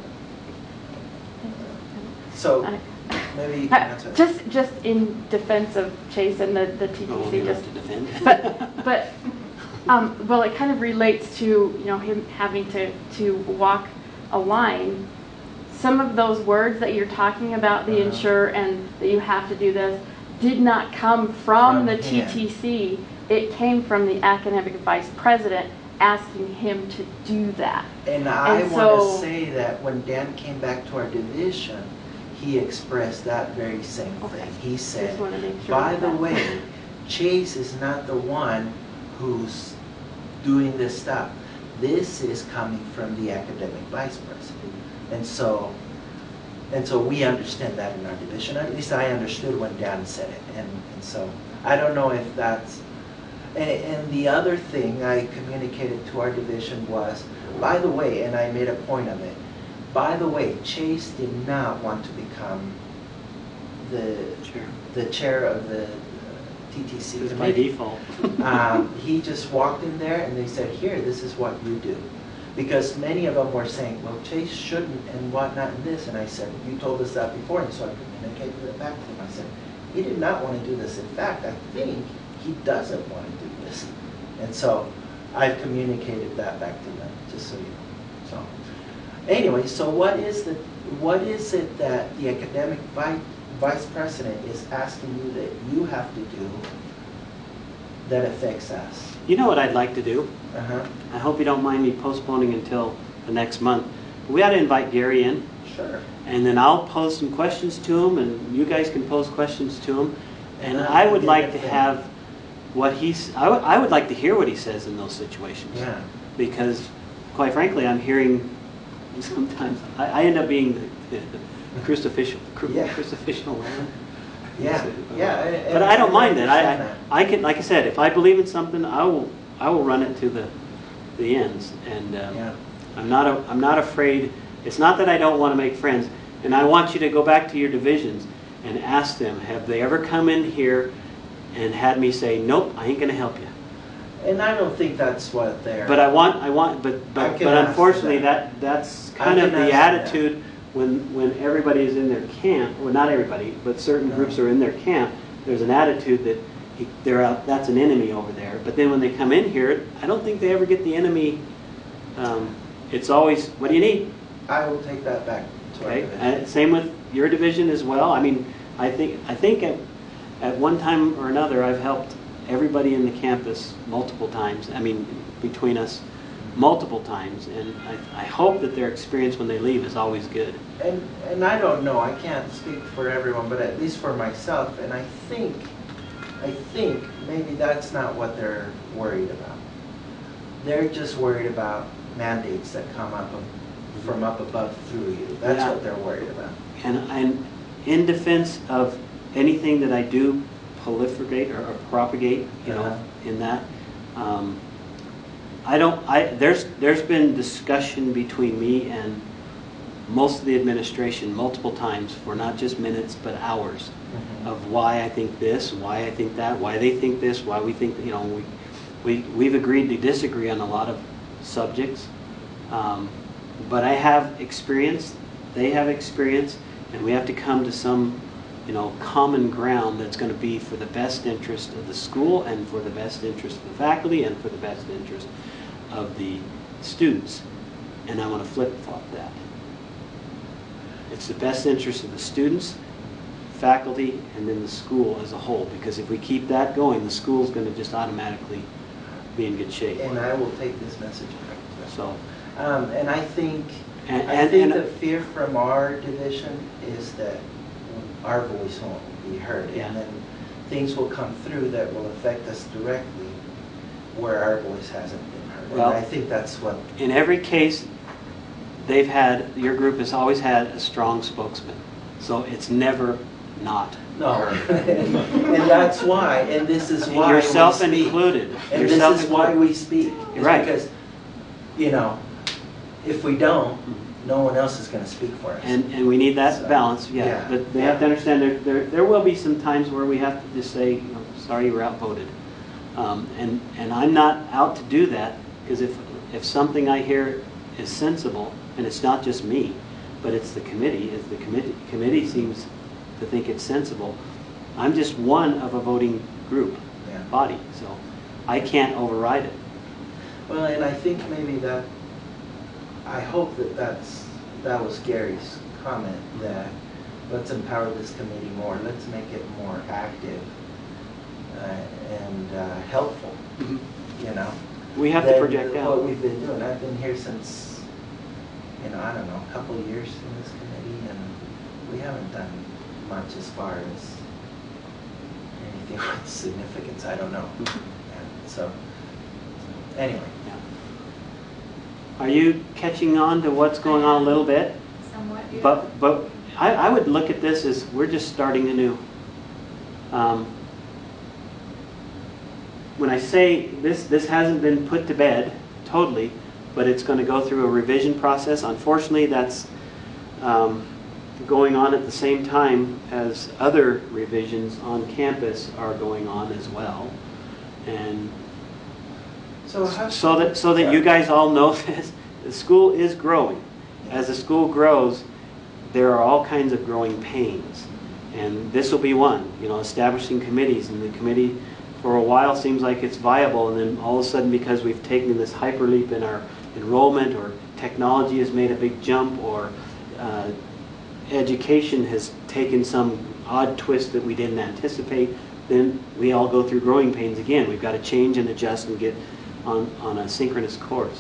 so maybe you can answer that. Just in defense of Chase and the Oh, TTC, you have just to defend. but well, it kind of relates to him having to walk a line. Some of those words that you're talking about, the ensure and that you have to do this, did not come from the him. TTC. It came from the academic vice president asking him to do that. And I And want so- to say that when Dan came back to our division, he expressed that very same Okay. thing. He said, Just wanna make sure by of the that." way, Chase is not the one who's doing this stuff. This is coming from the academic vice president. And so we understand that in our division. At least I understood when Dan said it. And so I don't know if that's... And the other thing I communicated to our division was, by the way, and I made a point of it, by the way, Chase did not want to become the chair of the TTC It's by committee. default. He just walked in there and they said, here, this is what you do. Because many of them were saying, well, Chase shouldn't and whatnot and this. And I said, you told us that before. And so I communicated it back to him. I said, he did not want to do this. In fact, I think he doesn't want to do this. And so I've communicated that back to them, just so you know. So anyway, so what is it that the academic vice president is asking you that you have to do that affects us? You know what I'd like to do? Uh-huh. I hope you don't mind me postponing until the next month. We ought to invite Gary in, Sure. and then I'll pose some questions to him, and you guys can pose questions to him. And And I would I like to think- have what I would like to hear what he says in those situations. Yeah. Because, quite frankly, I'm hearing sometimes, I end up being the crucifixion. Yeah. Crucifixion. Yeah. Yeah. But I don't mind that. understand I can, like I said, if I believe in something, I will run it to the ends. And Yeah. I'm not afraid. It's not that I don't want to make friends. And I want you to go back to your divisions and ask them, have they ever come in here and had me say, nope, I ain't going to help you. And I don't think that's what they're... But but I can ask unfortunately that. that's I kind of can the ask that. attitude when everybody is in their camp. Well, not everybody, but certain No. groups are in their camp. There's an attitude that they're out. That's an enemy over there. But then when they come in here, I don't think they ever get the enemy. It's always, what do you need? I will take that back to our Okay. division. Same with your division as well. I mean, I think at one time or another, I've helped everybody in the campus multiple times. I mean, between us, multiple times, and I hope that their experience when they leave is always good. And I don't know, I can't speak for everyone, but at least for myself, and I think maybe that's not what they're worried about. They're just worried about mandates that come up from up above through you. That's Yeah. what they're worried about. And in defense of anything that I do proliferate or propagate, you know, Uh-huh. in that, there's been discussion between me and most of the administration multiple times for not just minutes but hours of why I think this, why I think that, why they think this, why we think, you know, we've agreed to disagree on a lot of subjects. But I have experience, they have experience, and we have to come to some, you know, common ground that's going to be for the best interest of the school and for the best interest of the faculty and for the best interest of the students. And I want to flip-flop that. It's the best interest of the students, faculty, and then the school as a whole. Because if we keep that going, the school's going to just automatically be in good shape. And I will take this message back to them. So, And I think, and the fear from our division is that our voice won't be heard. Yeah. And then things will come through that will affect us directly where our voice hasn't been heard. Well, and I think that's what... in every case, your group has always had a strong spokesman. So it's never not. No. And that's why, and this is why Yourself we speak. included. And Yourself this is why included. we speak. Is Right. Because, you know, if we don't, no one else is going to speak for us. And we need that So, balance, yeah. yeah. But they have to understand there will be some times where we have to just say, you know, sorry, you were outvoted. And I'm not out to do that, because if something I hear is sensible, and it's not just me, but it's the committee, committee seems to think it's sensible, I'm just one of a voting group, Yeah. body, so I can't override it. Well, and I think maybe I hope that was Gary's comment, that let's empower this committee more, let's make it more active and helpful, you know. We have to than project what out. we've been doing. I've been here since, I don't know, a couple of years in this committee, and we haven't done much as far as anything with significance. I don't know. Yeah, so, anyway. Are you catching on to what's going on a little bit? Somewhat, yeah. But I would look at this as we're just starting anew. When I say this hasn't been put to bed totally, but it's going to go through a revision process. Unfortunately, that's going on at the same time as other revisions on campus are going on as well. And So how? so that you guys all know this, the school is growing. As the school grows, there are all kinds of growing pains. And this will be one, establishing committees. And the committee for a while seems like it's viable, and then all of a sudden, because we've taken this hyperleap in our enrollment, or technology has made a big jump, or education has taken some odd twist that we didn't anticipate, then we all go through growing pains again. We've got to change and adjust and get on a synchronous course.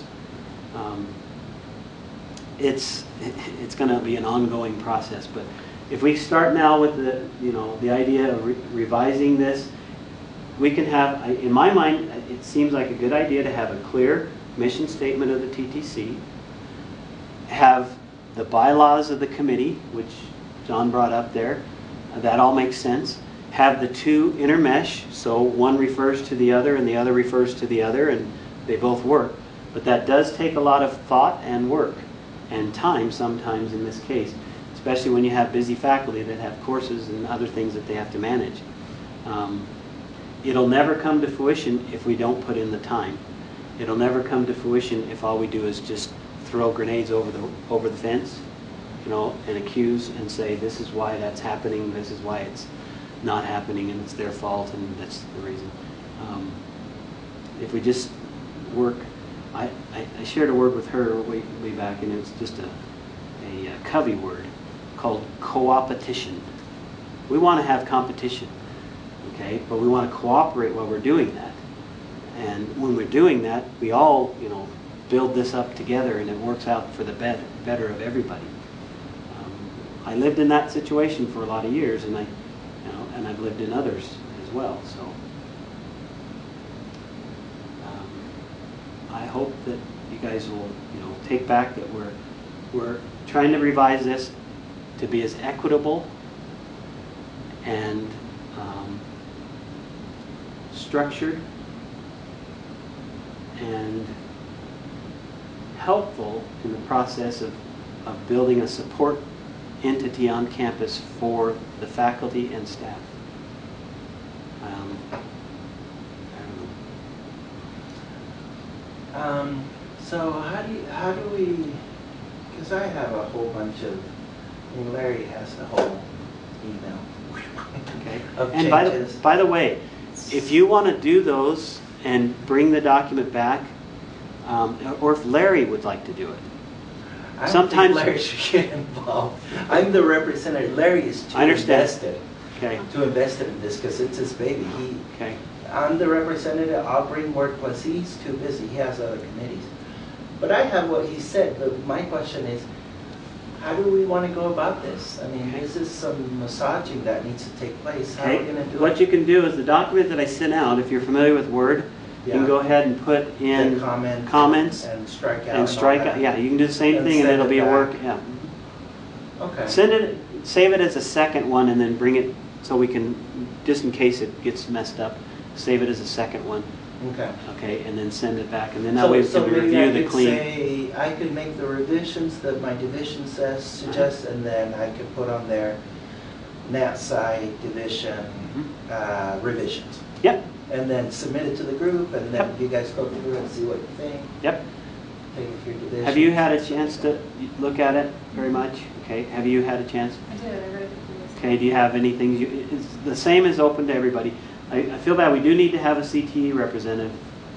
It's going to be an ongoing process, but if we start now with the idea of revising this, we can have, in my mind, it seems like a good idea to have a clear mission statement of the TTC, have the bylaws of the committee, which John brought up there, that all makes sense. Have the two intermesh, so one refers to the other and the other refers to the other, and they both work. But that does take a lot of thought and work and time sometimes in this case, especially when you have busy faculty that have courses and other things that they have to manage. It'll never come to fruition if we don't put in the time. It'll never come to fruition if all we do is just throw grenades over the fence, and accuse and say this is why that's happening, this is why it's not happening, and it's their fault, and that's the reason. If we just work, I shared a word with her way back, and it's just a Covey word called co-opetition. We want to have competition. Okay, but we want to cooperate while we're doing that. And when we're doing that, we all, build this up together, and it works out for the better of everybody. I lived in that situation for a lot of years, and I've lived in others as well. So I hope that you guys will, take back that we're trying to revise this to be as equitable and structured and helpful in the process of building a support entity on campus for the faculty and staff. I don't know. So how do we, because I have a whole bunch of, Larry has a whole email Okay. of And changes. by the way, if you want to do those and bring the document back, or if Larry would like to do it. I don't sometimes- think Larry should get involved. I'm the representative. Larry is too I understand. invested. Okay. Too invested in this because it's his baby. Okay. I'm the representative. I'll bring work, plus he's too busy. He has other committees. But I have what he said. But my question is, how do we want to go about this? I mean, this is some massaging that needs to take place. How are we Okay. going to do What it? you can do is the document that I sent out, if you're familiar with Word, you can Yeah. go ahead and put in The comments and strike out. and strike all out. that. Yeah, you can do the same And thing, and send it'll it be a back. work. Yeah. Okay. Save it as a second one, and then bring it so we can, just in case it gets messed up, save it as a second one. Okay. Okay, and then send it back, and then that way we can maybe review I the could clean. say, I could make the revisions that my division suggests, and then I could put on there Nat Sci division revisions. Yep. And then submit it to the group, and then Yep. you guys go through and see what you think. Yep. Take it for your division. Have you had a chance to look at it very much? Okay. Have you had a chance? I did, I read it through this. Okay. Do you have anything? It's the same is open to everybody. I feel bad. We do need to have a CTE representative.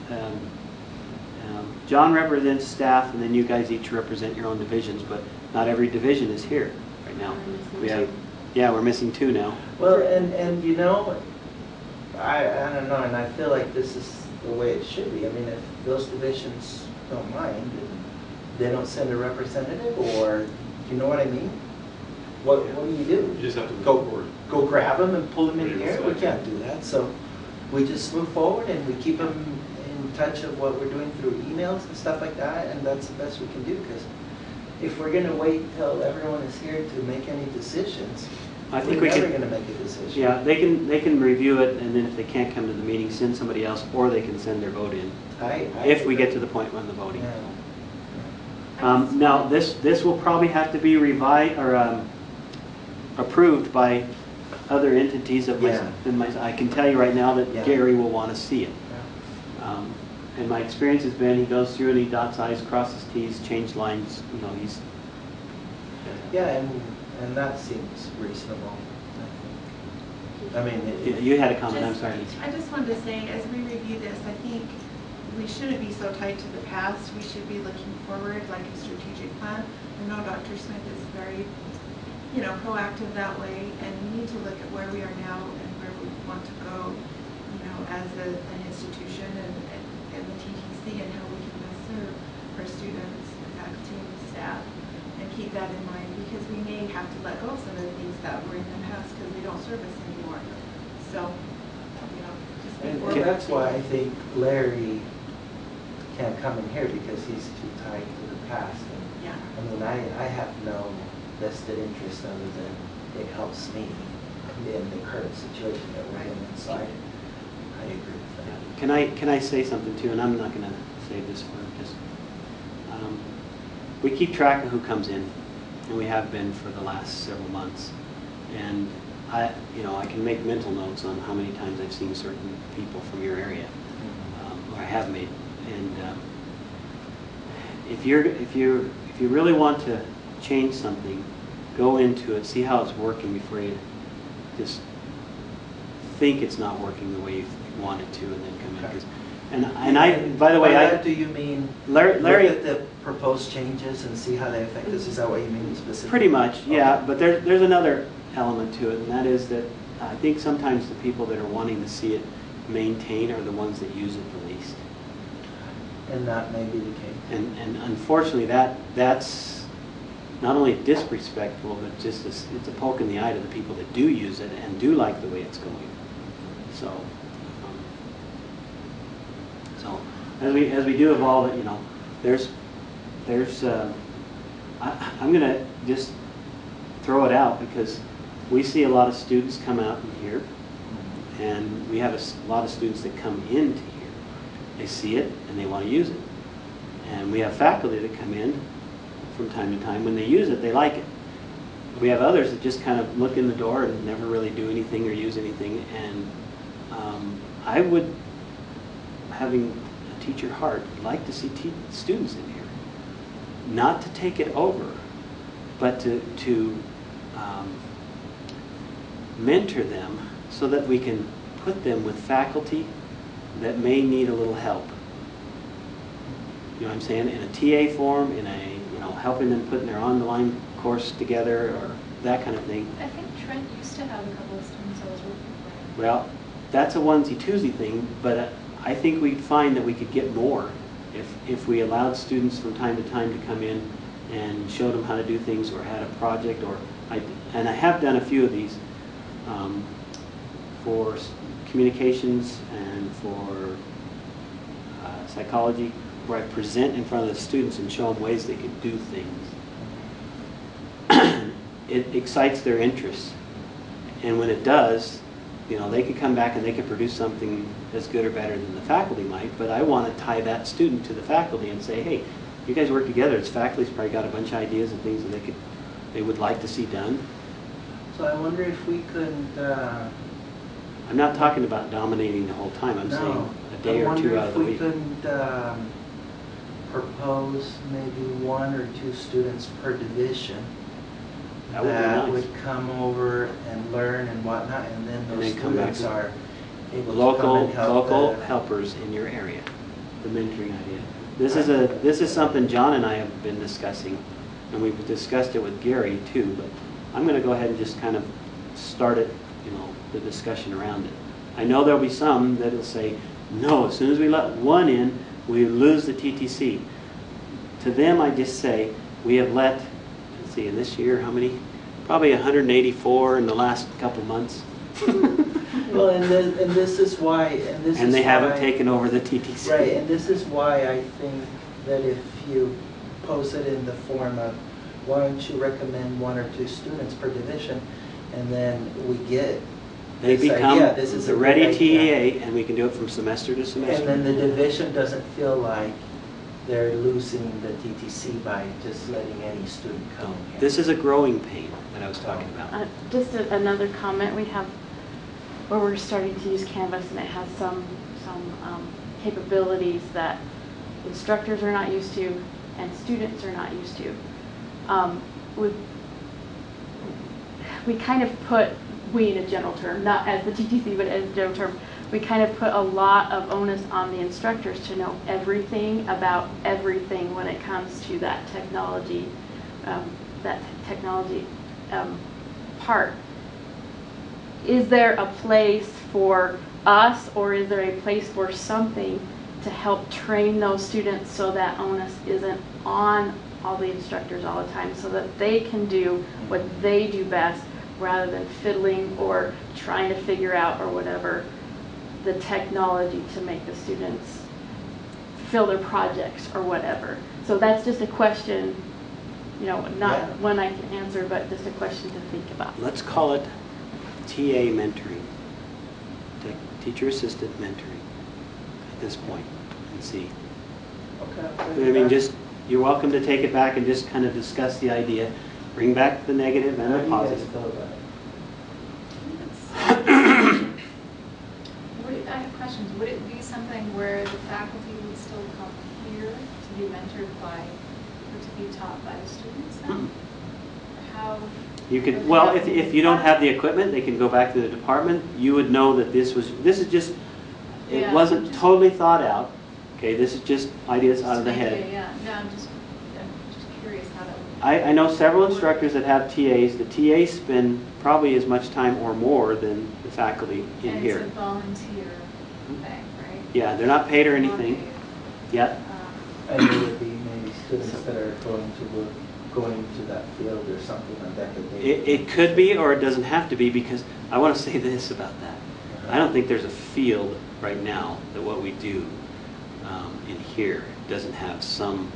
John represents staff, and then you guys each represent your own divisions. But not every division is here right now. We have, yeah, we're missing 2 now. Well, and I don't know, and I feel like this is the way it should be. I mean, if those divisions don't mind, they don't send a representative, or, you know what I mean? What do you do? You just have to move Go, forward. go grab them and pull them in Pretty here? much. We can't do that, so we just move forward and we keep them in touch of what we're doing through emails and stuff like that, and that's the best we can do, because if we're gonna wait till everyone is here to make any decisions, I think we're we never can, gonna make a decision. yeah, they can review it, and then if they can't come to the meeting, send somebody else, or they can send their vote in, I if we agree. get to the point when the voting. Yeah. Now, this will probably have to be revised, or approved by other entities of my, Yeah. I can tell you right now that Yeah. Gary will want to see it. And my experience has been, he goes through and he dots I's, crosses T's, change lines, you know, he's. Yeah, and that seems reasonable. I mean, You had a comment, I'm sorry. I just wanted to say, as we review this, I think we shouldn't be so tied to the past. We should be looking forward, like a strategic plan. I know Dr. Smith is very, proactive that way, and we need to look at where we are now and where we want to go, as an institution and the TTC, and how we can best serve our students, the faculty, and the staff, and keep that in mind, because we may have to let go of some of the things that were in the past because they don't serve us anymore. So, just be and forward. that's why I think Larry can't come in here, because he's too tied to the past. And, Yeah. I mean, I have no vested interest other than it helps me in the current situation that we're in inside. I agree with that. Can I say something too, and I'm not going to save this for just, we keep track of who comes in, and we have been for the last several months. And I can make mental notes on how many times I've seen certain people from your area, or I have made. And if you really want to change something, go into it, see how it's working before you just think it's not working the way you want it to, and then come in. 'Cause- by the way, By that, do you mean Larry, look at the proposed changes and see how they affect us? Is that what you mean specifically? pretty much, yeah. Okay. But there's another element to it, and that is that I think sometimes the people that are wanting to see it maintain are the ones that use it the least. And that may be the case. And unfortunately, that's not only disrespectful, but just it's a poke in the eye to the people that do use it and do like the way it's going. So, as we do evolve it, I'm going to just throw it out, because we see a lot of students come out in here, and we have a lot of students that come into here. They see it and they want to use it. And we have faculty that come in from time to time. When they use it, they like it. We have others that just kind of look in the door and never really do anything or use anything. And I would, having a teacher heart, like to see students in here. Not to take it over, but to mentor them so that we can put them with faculty that may need a little help. You know what I'm saying? In a TA form, in a, helping them putting their on-the-line course together, or that kind of thing. I think Trent used to have a couple of students I was working with. Well, that's a onesie-twosie thing, but I think we'd find that we could get more if we allowed students from time to time to come in and showed them how to do things, or had a project, and I have done a few of these for communications and for psychology, where I present in front of the students and show them ways they could do things. It excites their interest, and when it does, they could come back and they could produce something as good or better than the faculty might. But I want to tie that student to the faculty and say, hey, you guys work together. It's faculty's probably got a bunch of ideas and things that they would like to see done. So I wonder if we could. I'm not talking about dominating the whole time. I'm saying a day or two out of the week. I wonder if we couldn't propose maybe 1 or 2 students per division That would be nice. would come over and learn and whatnot, and then And those then come back students are able to come and help local the- helpers in your area. The mentoring idea. This is something John and I have been discussing, and we've discussed it with Gary too. But I'm going to go ahead and just kind of start it, the discussion around it. I know there'll be some that'll say, No, as soon as we let one in, we lose the TTC. To them, I just say, we have let, let's see, in this year, how many? Probably 184 in the last couple months. Well, and this is why, And they haven't taken over the TTC. Right, and this is why I think that if you pose it in the form of, why don't you recommend 1 or 2 students per division, and then we get They this become idea, this is the a good ready idea. TEA, and we can do it from semester to semester. And then the division doesn't feel like they're losing the TTC by just letting any student come here. This is a growing pain that I was talking about. Just another comment we have where we're starting to use Canvas, and it has some capabilities that instructors are not used to and students are not used to. We kind of put, we in a general term, not as the TTC, but as a general term, we kind of put a lot of onus on the instructors to know everything about everything when it comes to that technology, part. Is there a place for us, or is there a place for something to help train those students so that onus isn't on all the instructors all the time, so that they can do what they do best rather than fiddling or trying to figure out or whatever the technology to make the students fill their projects or whatever. So that's just a question, not one I can answer, but just a question to think about. Let's call it TA mentoring, teacher-assisted mentoring at this point, and see. Okay. I mean, you're welcome to take it back and just kind of discuss the idea. Bring back the negative and the positive. I have questions. Would it be something where the faculty would still come here to be mentored by, or to be taught by the students then? Or how? You could, well, if you don't have the equipment, they can go back to the department. You would know that this is just, it Yeah. wasn't totally thought out. Okay, this is just ideas out of the head. Yeah, no, I'm just curious how that would. I know several instructors that have TAs. The TAs spend probably as much time or more than the faculty in And here. it's a volunteer thing, right? Yeah, they're not paid or Not anything paid. yet. And there would be maybe students that are going to that field or something like that. It could be, or it doesn't have to be, because I want to say this about that. I don't think there's a field right now that what we do in here doesn't have some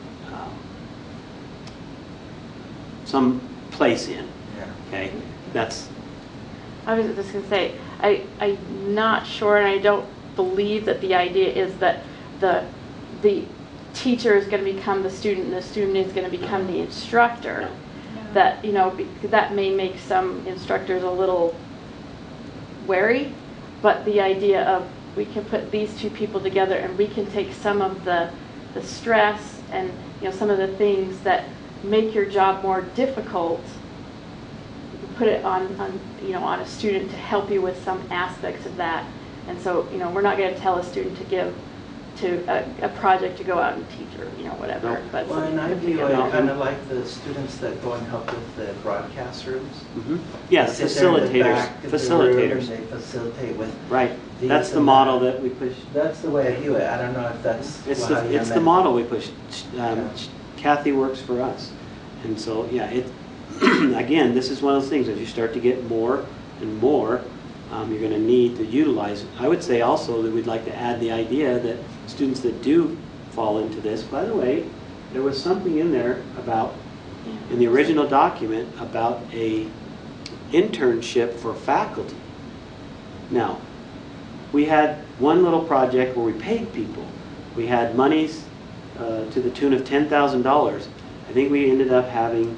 place in. Yeah. Okay, that's I was just going to say, I'm not sure, and I don't believe that the idea is that the teacher is going to become the student and the student is going to become the instructor. No. That, that may make some instructors a little wary, but the idea of we can put these two people together and we can take some of the stress and some of the things that make your job more difficult, put it on a student to help you with some aspects of that. And so we're not going to tell a student to give to a project to go out and teach or whatever. No. But Well, and I put view together. it kind of like the students that go and help with the broadcast rooms. yeah, They sit there in the back of the room and facilitators. They facilitate with. Right. these That's the and model that. that we push. That's the way I view it. I don't know if that's. It's how you the meant- model we push. Yeah. Kathy works for us, and so yeah. Again, this is one of those things. As you start to get more and more, you're going to need to utilize. I would say also that we'd like to add the idea that students that do fall into this. By the way, there was something in there about in the original document about a internship for faculty. Now, we had one little project where we paid people. We had monies to the tune of $10,000. I think we ended up having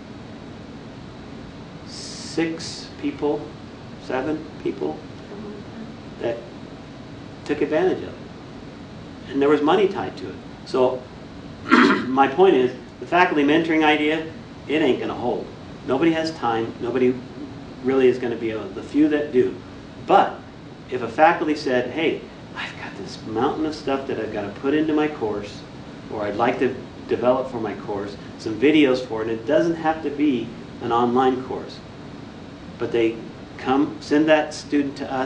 7 people that took advantage of it. And there was money tied to it. So my point is, the faculty mentoring idea, it ain't going to hold. Nobody has time. Nobody really is going to be able, the few that do. But if a faculty said, hey, I've got this mountain of stuff that I've got to put into my course, or I'd like to develop for my course, some videos for it, and it doesn't have to be an online course. But they come, send that student to us,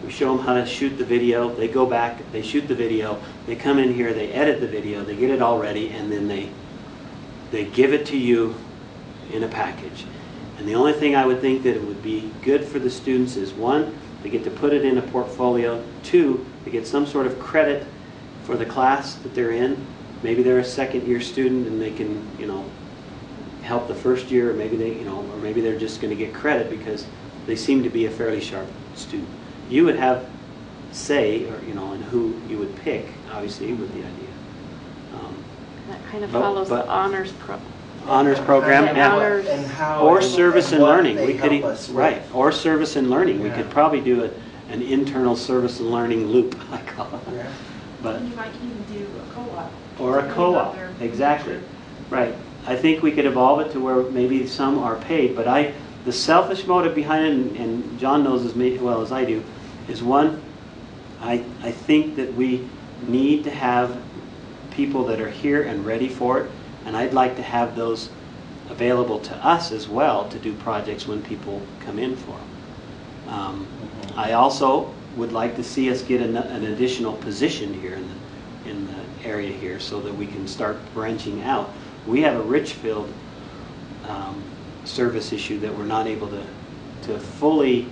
We show them how to shoot the video. They go back, they shoot the video, they come in here, they edit the video, they get it all ready, and then they give it to you in a package. And the only thing I would think that it would be good for the students is, one, they get to put it in a portfolio. Two, they get some sort of credit for the class that they're in. Maybe they're a second-year student and they can, help the first year, or maybe they, or maybe they're just going to get credit because they seem to be a fairly sharp student. You would have say, or in who you would pick, obviously, with the idea. That kind of But- follows but- the honors Honors program, And yeah. honors. And how. Or and service and what learning. they We could, help us with. right, or service and learning. We Yeah. could probably do an internal service and learning loop, I call it. Yeah. But, You might even do a co-op. or a co-op, exactly. Right. I think we could evolve it to where maybe some are paid, but the selfish motive behind it, and John knows as well as I do, is one, I think that we need to have people that are here and ready for it, and I'd like to have those available to us as well to do projects when people come in for them. I also would like to see us get an additional position here in the area here so that we can start branching out. We have a Richfield service issue that we're not able to fully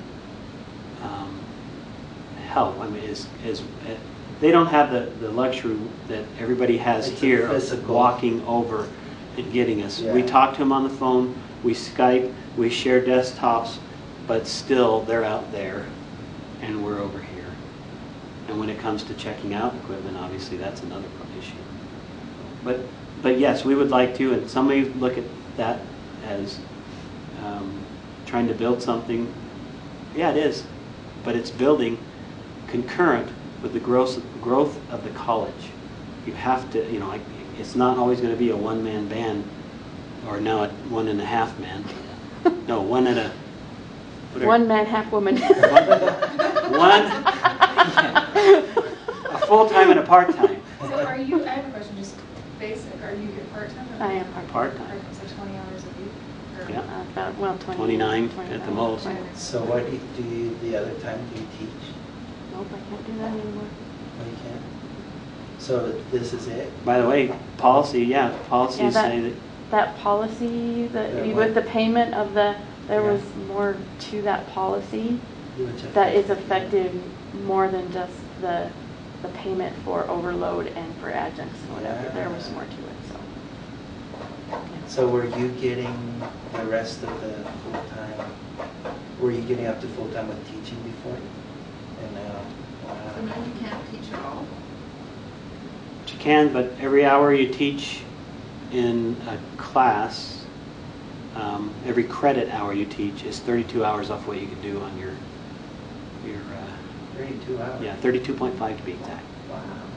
help. I mean, they don't have the luxury that everybody has It's a here of physical. walking over and getting us. We Yeah. talk to them on the phone, we Skype, we share desktops, but still they're out there and we're over here. And when it comes to checking out equipment, obviously that's another issue. But yes, we would like to, and some may look at that as trying to build something. Yeah, it is, but it's building concurrent with the growth of the college. You have to, it's not always going to be a one-man band, or now a 1.5 man. No, one and a. whatever. One man, half woman. One, a full-time and a part-time. So I have a question, just basic, are you get part-time? or- I am part-time. Part-time. So 20 hours a week? Or- Yeah. About 20. 29 at the most. 20. So what do you the other time do you teach? Nope, I can't do that anymore. No, you can't. So this is it? By the way, policies Yeah, say that, That policy, That with what? the payment of there Yeah. was more to that policy Which I- that is effective more than just the payment for overload and for adjuncts and whatever. There was more to it, so. yeah. So were you getting the rest of the full-time, were you getting up to full-time with teaching before? And now, So now you can't teach at all? you can, but every hour you teach in a class, every credit hour you teach is 32 hours off what you can do on your 32 hours? yeah, 32.5 to be exact. Wow.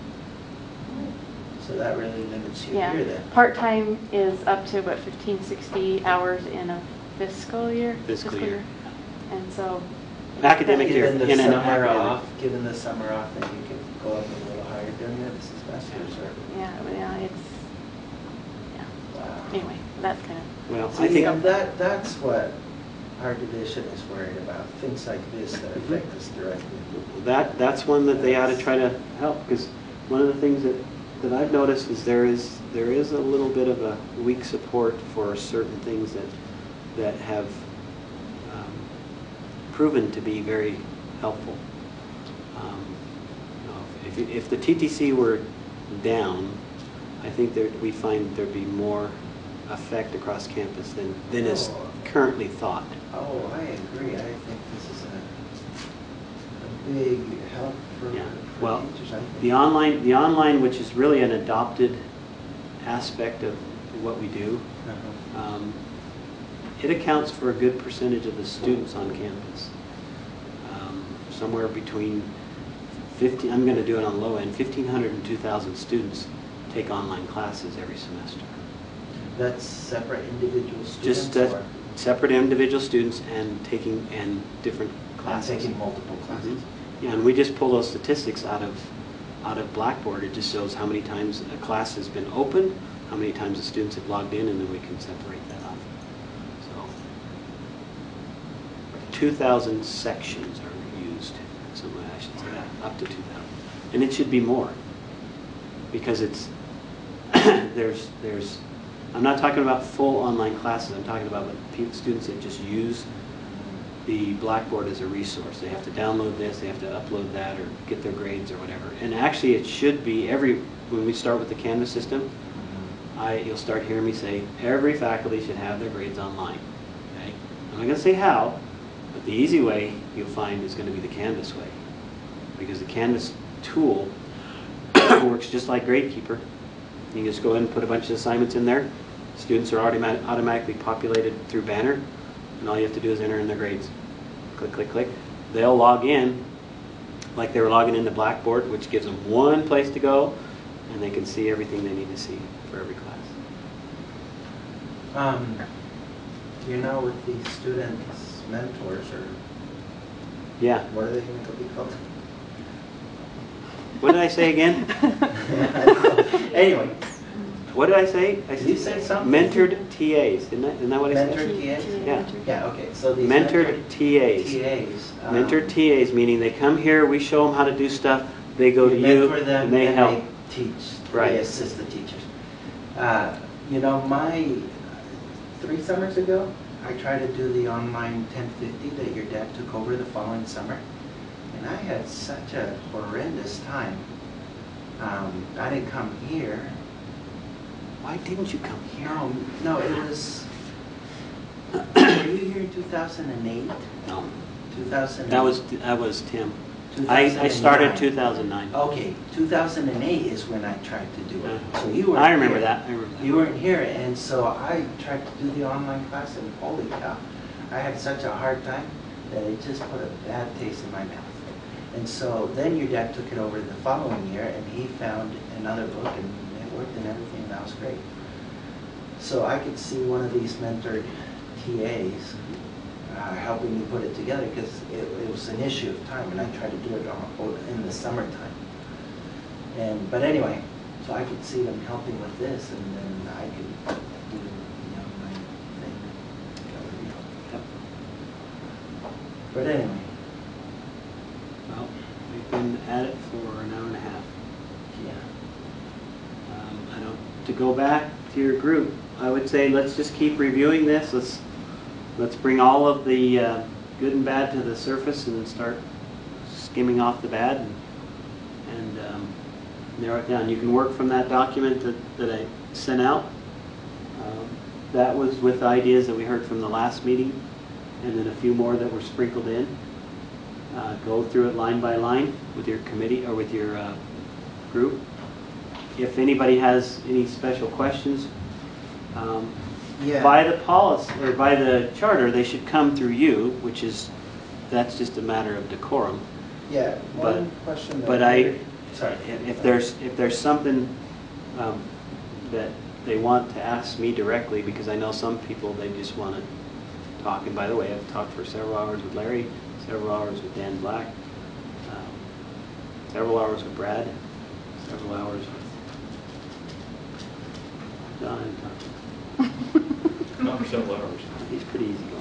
So that really limits you Yeah, here then? part-time is up to about 1560 hours in a fiscal year. Fiscal year. And so. Academic year, Given the in an summer academic. off, given the summer off, then you could go up a little higher during the semesters or? Yeah, it's, yeah, Wow. anyway, that's kind of. Well, See, I think and that's what our division is worried about, things like this that affect us directly. that's one that they ought to try to help, because one of the things that I've noticed is there is a little bit of a weak support for certain things that have proven to be very helpful. If the TTC were down, I think we find there'd be more effect across campus than is Oh. currently thought. Oh, I agree, I think this is a big help for Yeah. Well, teachers, I think. The online, which is really an adopted aspect of what we do, Uh-huh. it accounts for a good percentage of the students on campus. Somewhere between 50, I'm going to do it on the low end, 1,500 and 2,000 students take online classes every semester. That's separate individual students? Just or- separate individual students and different I'm classes. taking multiple classes. Yeah, and we just pull those statistics out of Blackboard. It just shows how many times a class has been opened, how many times the students have logged in, and then we can separate that off. So 2,000 sections are used. 2,000, I should say that, up to 2,000. And it should be more, because it's, there's, I'm not talking about full online classes, I'm talking about students that just use the Blackboard as a resource. They have to download this, they have to upload that, or get their grades or whatever. And actually it should be when we start with the Canvas system, you'll start hearing me say, every faculty should have their grades online. Okay? I'm not going to say how, but the easy way you'll find is going to be the Canvas way. Because the Canvas tool works just like GradeKeeper. You can just go ahead and put a bunch of assignments in there. Students are automatically populated through Banner, and all you have to do is enter in their grades. Click, click, click. They'll log in like they were logging into Blackboard, which gives them one place to go, and they can see everything they need to see for every class. You know, with the students' mentors, or Yeah. what are they going to be called? What did I say again? Anyway, What did I say? Did you say something? Mentored TAs. Isn't that what I said? mentored TAs? Yeah. Yeah, okay, so these Mentored TAs. TAs. Mentored TAs, meaning they come here, we show them how to do stuff, they go to you, mentor them and they help. teach. Right. They assist the teachers. You know, 3 summers ago, I tried to do the online 1050 that your dad took over the following summer, and I had such a horrendous time. I didn't come here. Why didn't you come here? No, it was. Were you here in 2008? No. 2000. That was Tim. I started 2009. 2009. Okay, 2008 is when I tried to do it. So you were. I remember that. I remember that. You weren't here, and so I tried to do the online class, and holy cow, I had such a hard time that it just put a bad taste in my mouth. And so then your dad took it over the following year, and he found another book, and it worked and everything, and that was great. So I could see one of these mentored TAs helping me put it together, because it was an issue of time, and I tried to do it in the summertime. But anyway, so I could see them helping with this, and then I could do the online thing. That would be helpful. Yep. But anyway, Well, we've been at it for an hour and a half. yeah. To go back to your group, I would say let's just keep reviewing this. Let's bring all of the good and bad to the surface and start skimming off the bad and narrow it down. You can work from that document that I sent out. That was with ideas that we heard from the last meeting, and then a few more that were sprinkled in. Go through it line by line with your committee or with your group. If anybody has any special questions, Yeah. by the policy or by the charter, they should come through you, that's just a matter of decorum. Yeah, But- one question that. But Sorry. if there's something that they want to ask me directly, because I know some people, they just want to talk. And by the way, I've talked for several hours with Larry, several hours with Dan Black, several hours with Brad, several hours with John. Not for several hours. He's pretty easygoing.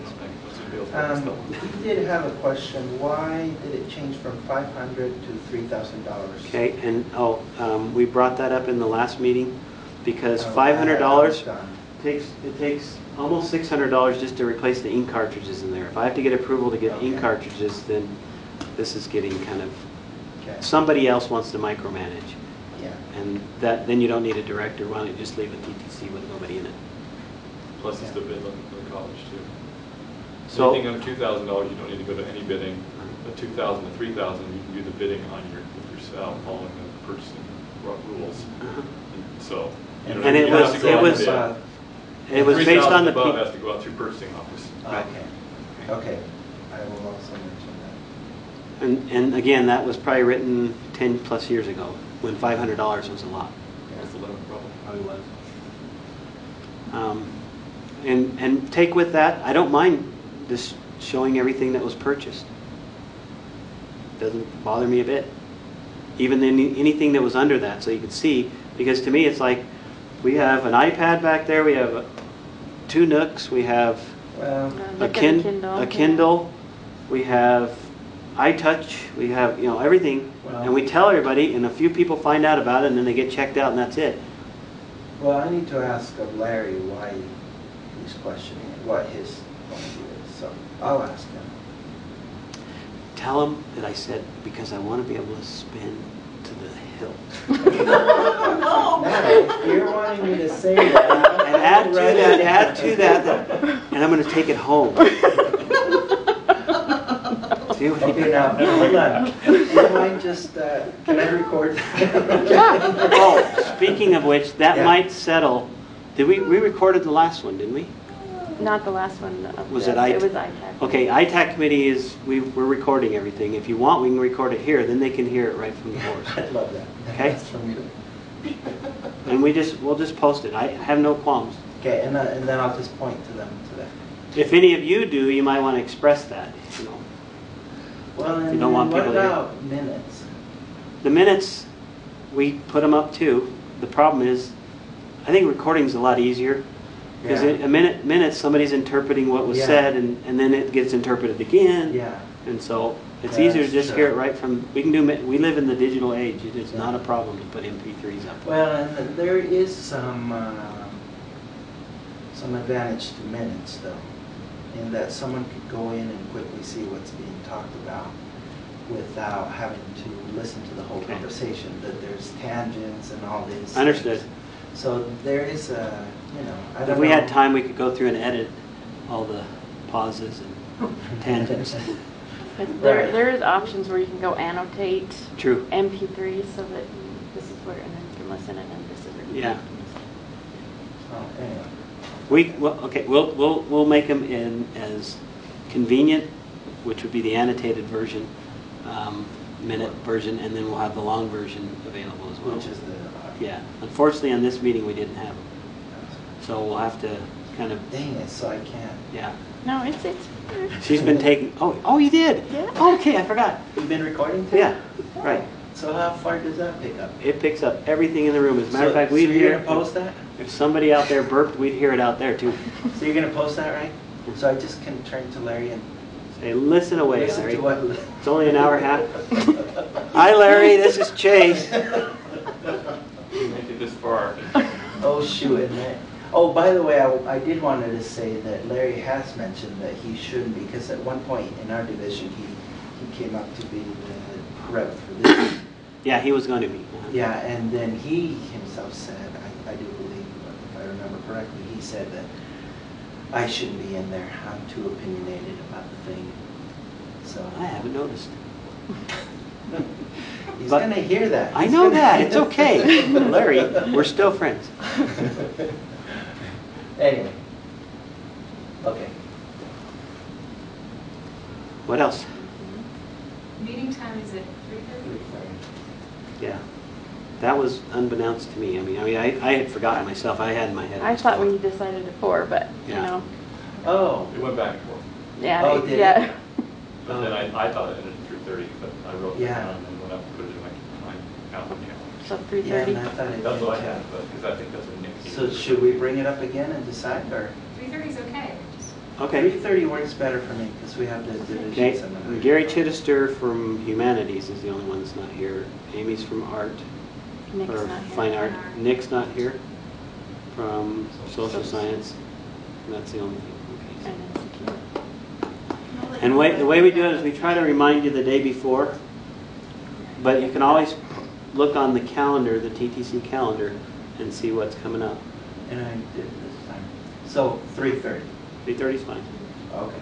We did have a question. Why did it change from $500 to $3,000? Okay, and we brought that up in the last meeting because Oh, $500 done. takes almost $600 just to replace the ink cartridges in there. If I have to get approval to get ink Okay. cartridges, then this is getting kind of, Okay. somebody else wants to micromanage. Yeah. And then you don't need a director. Why don't you just leave a TTC with nobody in it? Plus it's the bid on the college too. So- Anything under $2,000, you don't need to go to any bidding. At $2,000 to $3,000, you can do the bidding with yourself, following the purchasing rules. Uh-huh. So. you And don't it you don't was- have to go it on the was, bid. It was based on the 3,000 above people. has to go out through purchasing office. Right. Okay. Okay. I will also mention that. And again, that was probably written 10 plus years ago, when $500 was a lot. That's the limit problem. Probably was. And take with that, I don't mind just showing everything that was purchased. Doesn't bother me a bit. Even anything that was under that, so you can see, because to me it's like, we have an iPad back there, we have 2 Nooks, we have Well, a Look at a Kindle. Kindle, we have iTouch, we have, everything. And we tell everybody, and a few people find out about it, and then they get checked out, and that's it. Well, I need to ask of Larry why he's questioning it, what his point of view is, so I'll ask him. Tell them that I said, because I want to be able to spin to the hilt. Now, if you're wanting me to say that. And add to that, and I'm going to take it home. See what he Okay, now, hold on. Do you mind just, can I record? Oh, speaking of which, that Yeah. might settle. Did we recorded the last one, didn't we? Not the last one. Was it It was ITAC? ITAC. Okay, ITAC committee we're recording everything. If you want, we can record it here, then they can hear it right from the horse. I'd love that. Okay. That's from you. And we'll just post it. I have no qualms. Okay, and then I'll just point to them to that. If any of you do, you might want to express that, Well, and You don't want what people to hear. about minutes? The minutes, we put them up too. The problem is, I think recording's a lot easier. Because Yeah. in a minute, somebody's interpreting what was Yeah. said, and then it gets interpreted again. Yeah. And so it's Yeah, easier to just sure. hear it right from. We live in the digital age. It is not a problem to put MP3s up. Well, and there is some advantage to minutes, though, in that someone could go in and quickly see what's being talked about without having to listen to the whole Okay. conversation, that there's tangents and all this. Understood. So there is a, I don't If we know. had time, we could go through and edit all the pauses and tangents. But Right. there is options where you can go annotate True. MP3 so that this is where, and then you can listen, and then this is where you Yeah. can listen. Oh, anyway. We'll make them in as convenient, which would be the annotated version, minute version, and then we'll have the long version available as well. Which is the. Yeah. Unfortunately, on this meeting, we didn't have them. So we'll have to kind of, Dang it, so I can't. yeah. No, it's. She's been taking, oh, you did? Yeah. Oh, okay, I forgot. You've been recording too? Yeah, right. So how far does that pick up? It picks up everything in the room. As a matter of fact, so we'd you're hear, gonna post that? if somebody out there burped, we'd hear it out there too. So you're gonna post that, right? So I just can turn to Larry and Say, listen away, listen Larry. to what. It's only an hour and a half. Hi, Larry, this is Chase. You make it this far. Oh, shoot, and that. Oh, by the way, I did want to say that Larry has mentioned that he shouldn't, because at one point in our division, he came up to be the rep for this. Yeah, he was going to be. Yeah, and then he himself said, I do believe, if I remember correctly, he said that I shouldn't be in there. I'm too opinionated about the thing. So I haven't noticed. he's But- going to hear that. I He's know gonna- that. It's okay. Larry, we're still friends. Anyway. Okay. What else? Meeting time is at 3:30? Yeah. That was unbeknownst to me. I had forgotten myself. I had in my head. I thought we decided at 4, but, Yeah. Oh. It went back and forth. Yeah, Oh, did it? yeah. But then I thought it ended at 3:30, but I wrote it Yeah. down and then went up and put it in my calendar. So Yeah, 3:30. and I thought it That's what I did, had, too. because I think that's what Nick. So should we bring it up again and decide, or? 3:30 is okay. Okay. 3:30 works better for me, because we have the division Okay. seminar. Gary Chittister from Humanities is the only one that's not here. Amy's from Art. Nick's or not here. Fine Art. Nick's not here from Social Social Science. That's the only thing. Okay. And then security. And the way we do it is we try to remind you the day before, but you can always look on the calendar, the TTC calendar, and see what's coming up. And I did this time. So 3:30. 3:30 is fine. Okay.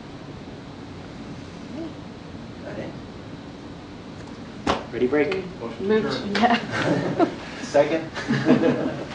Got it? Ready, break. Motion to Moved, adjourn. yeah. Second?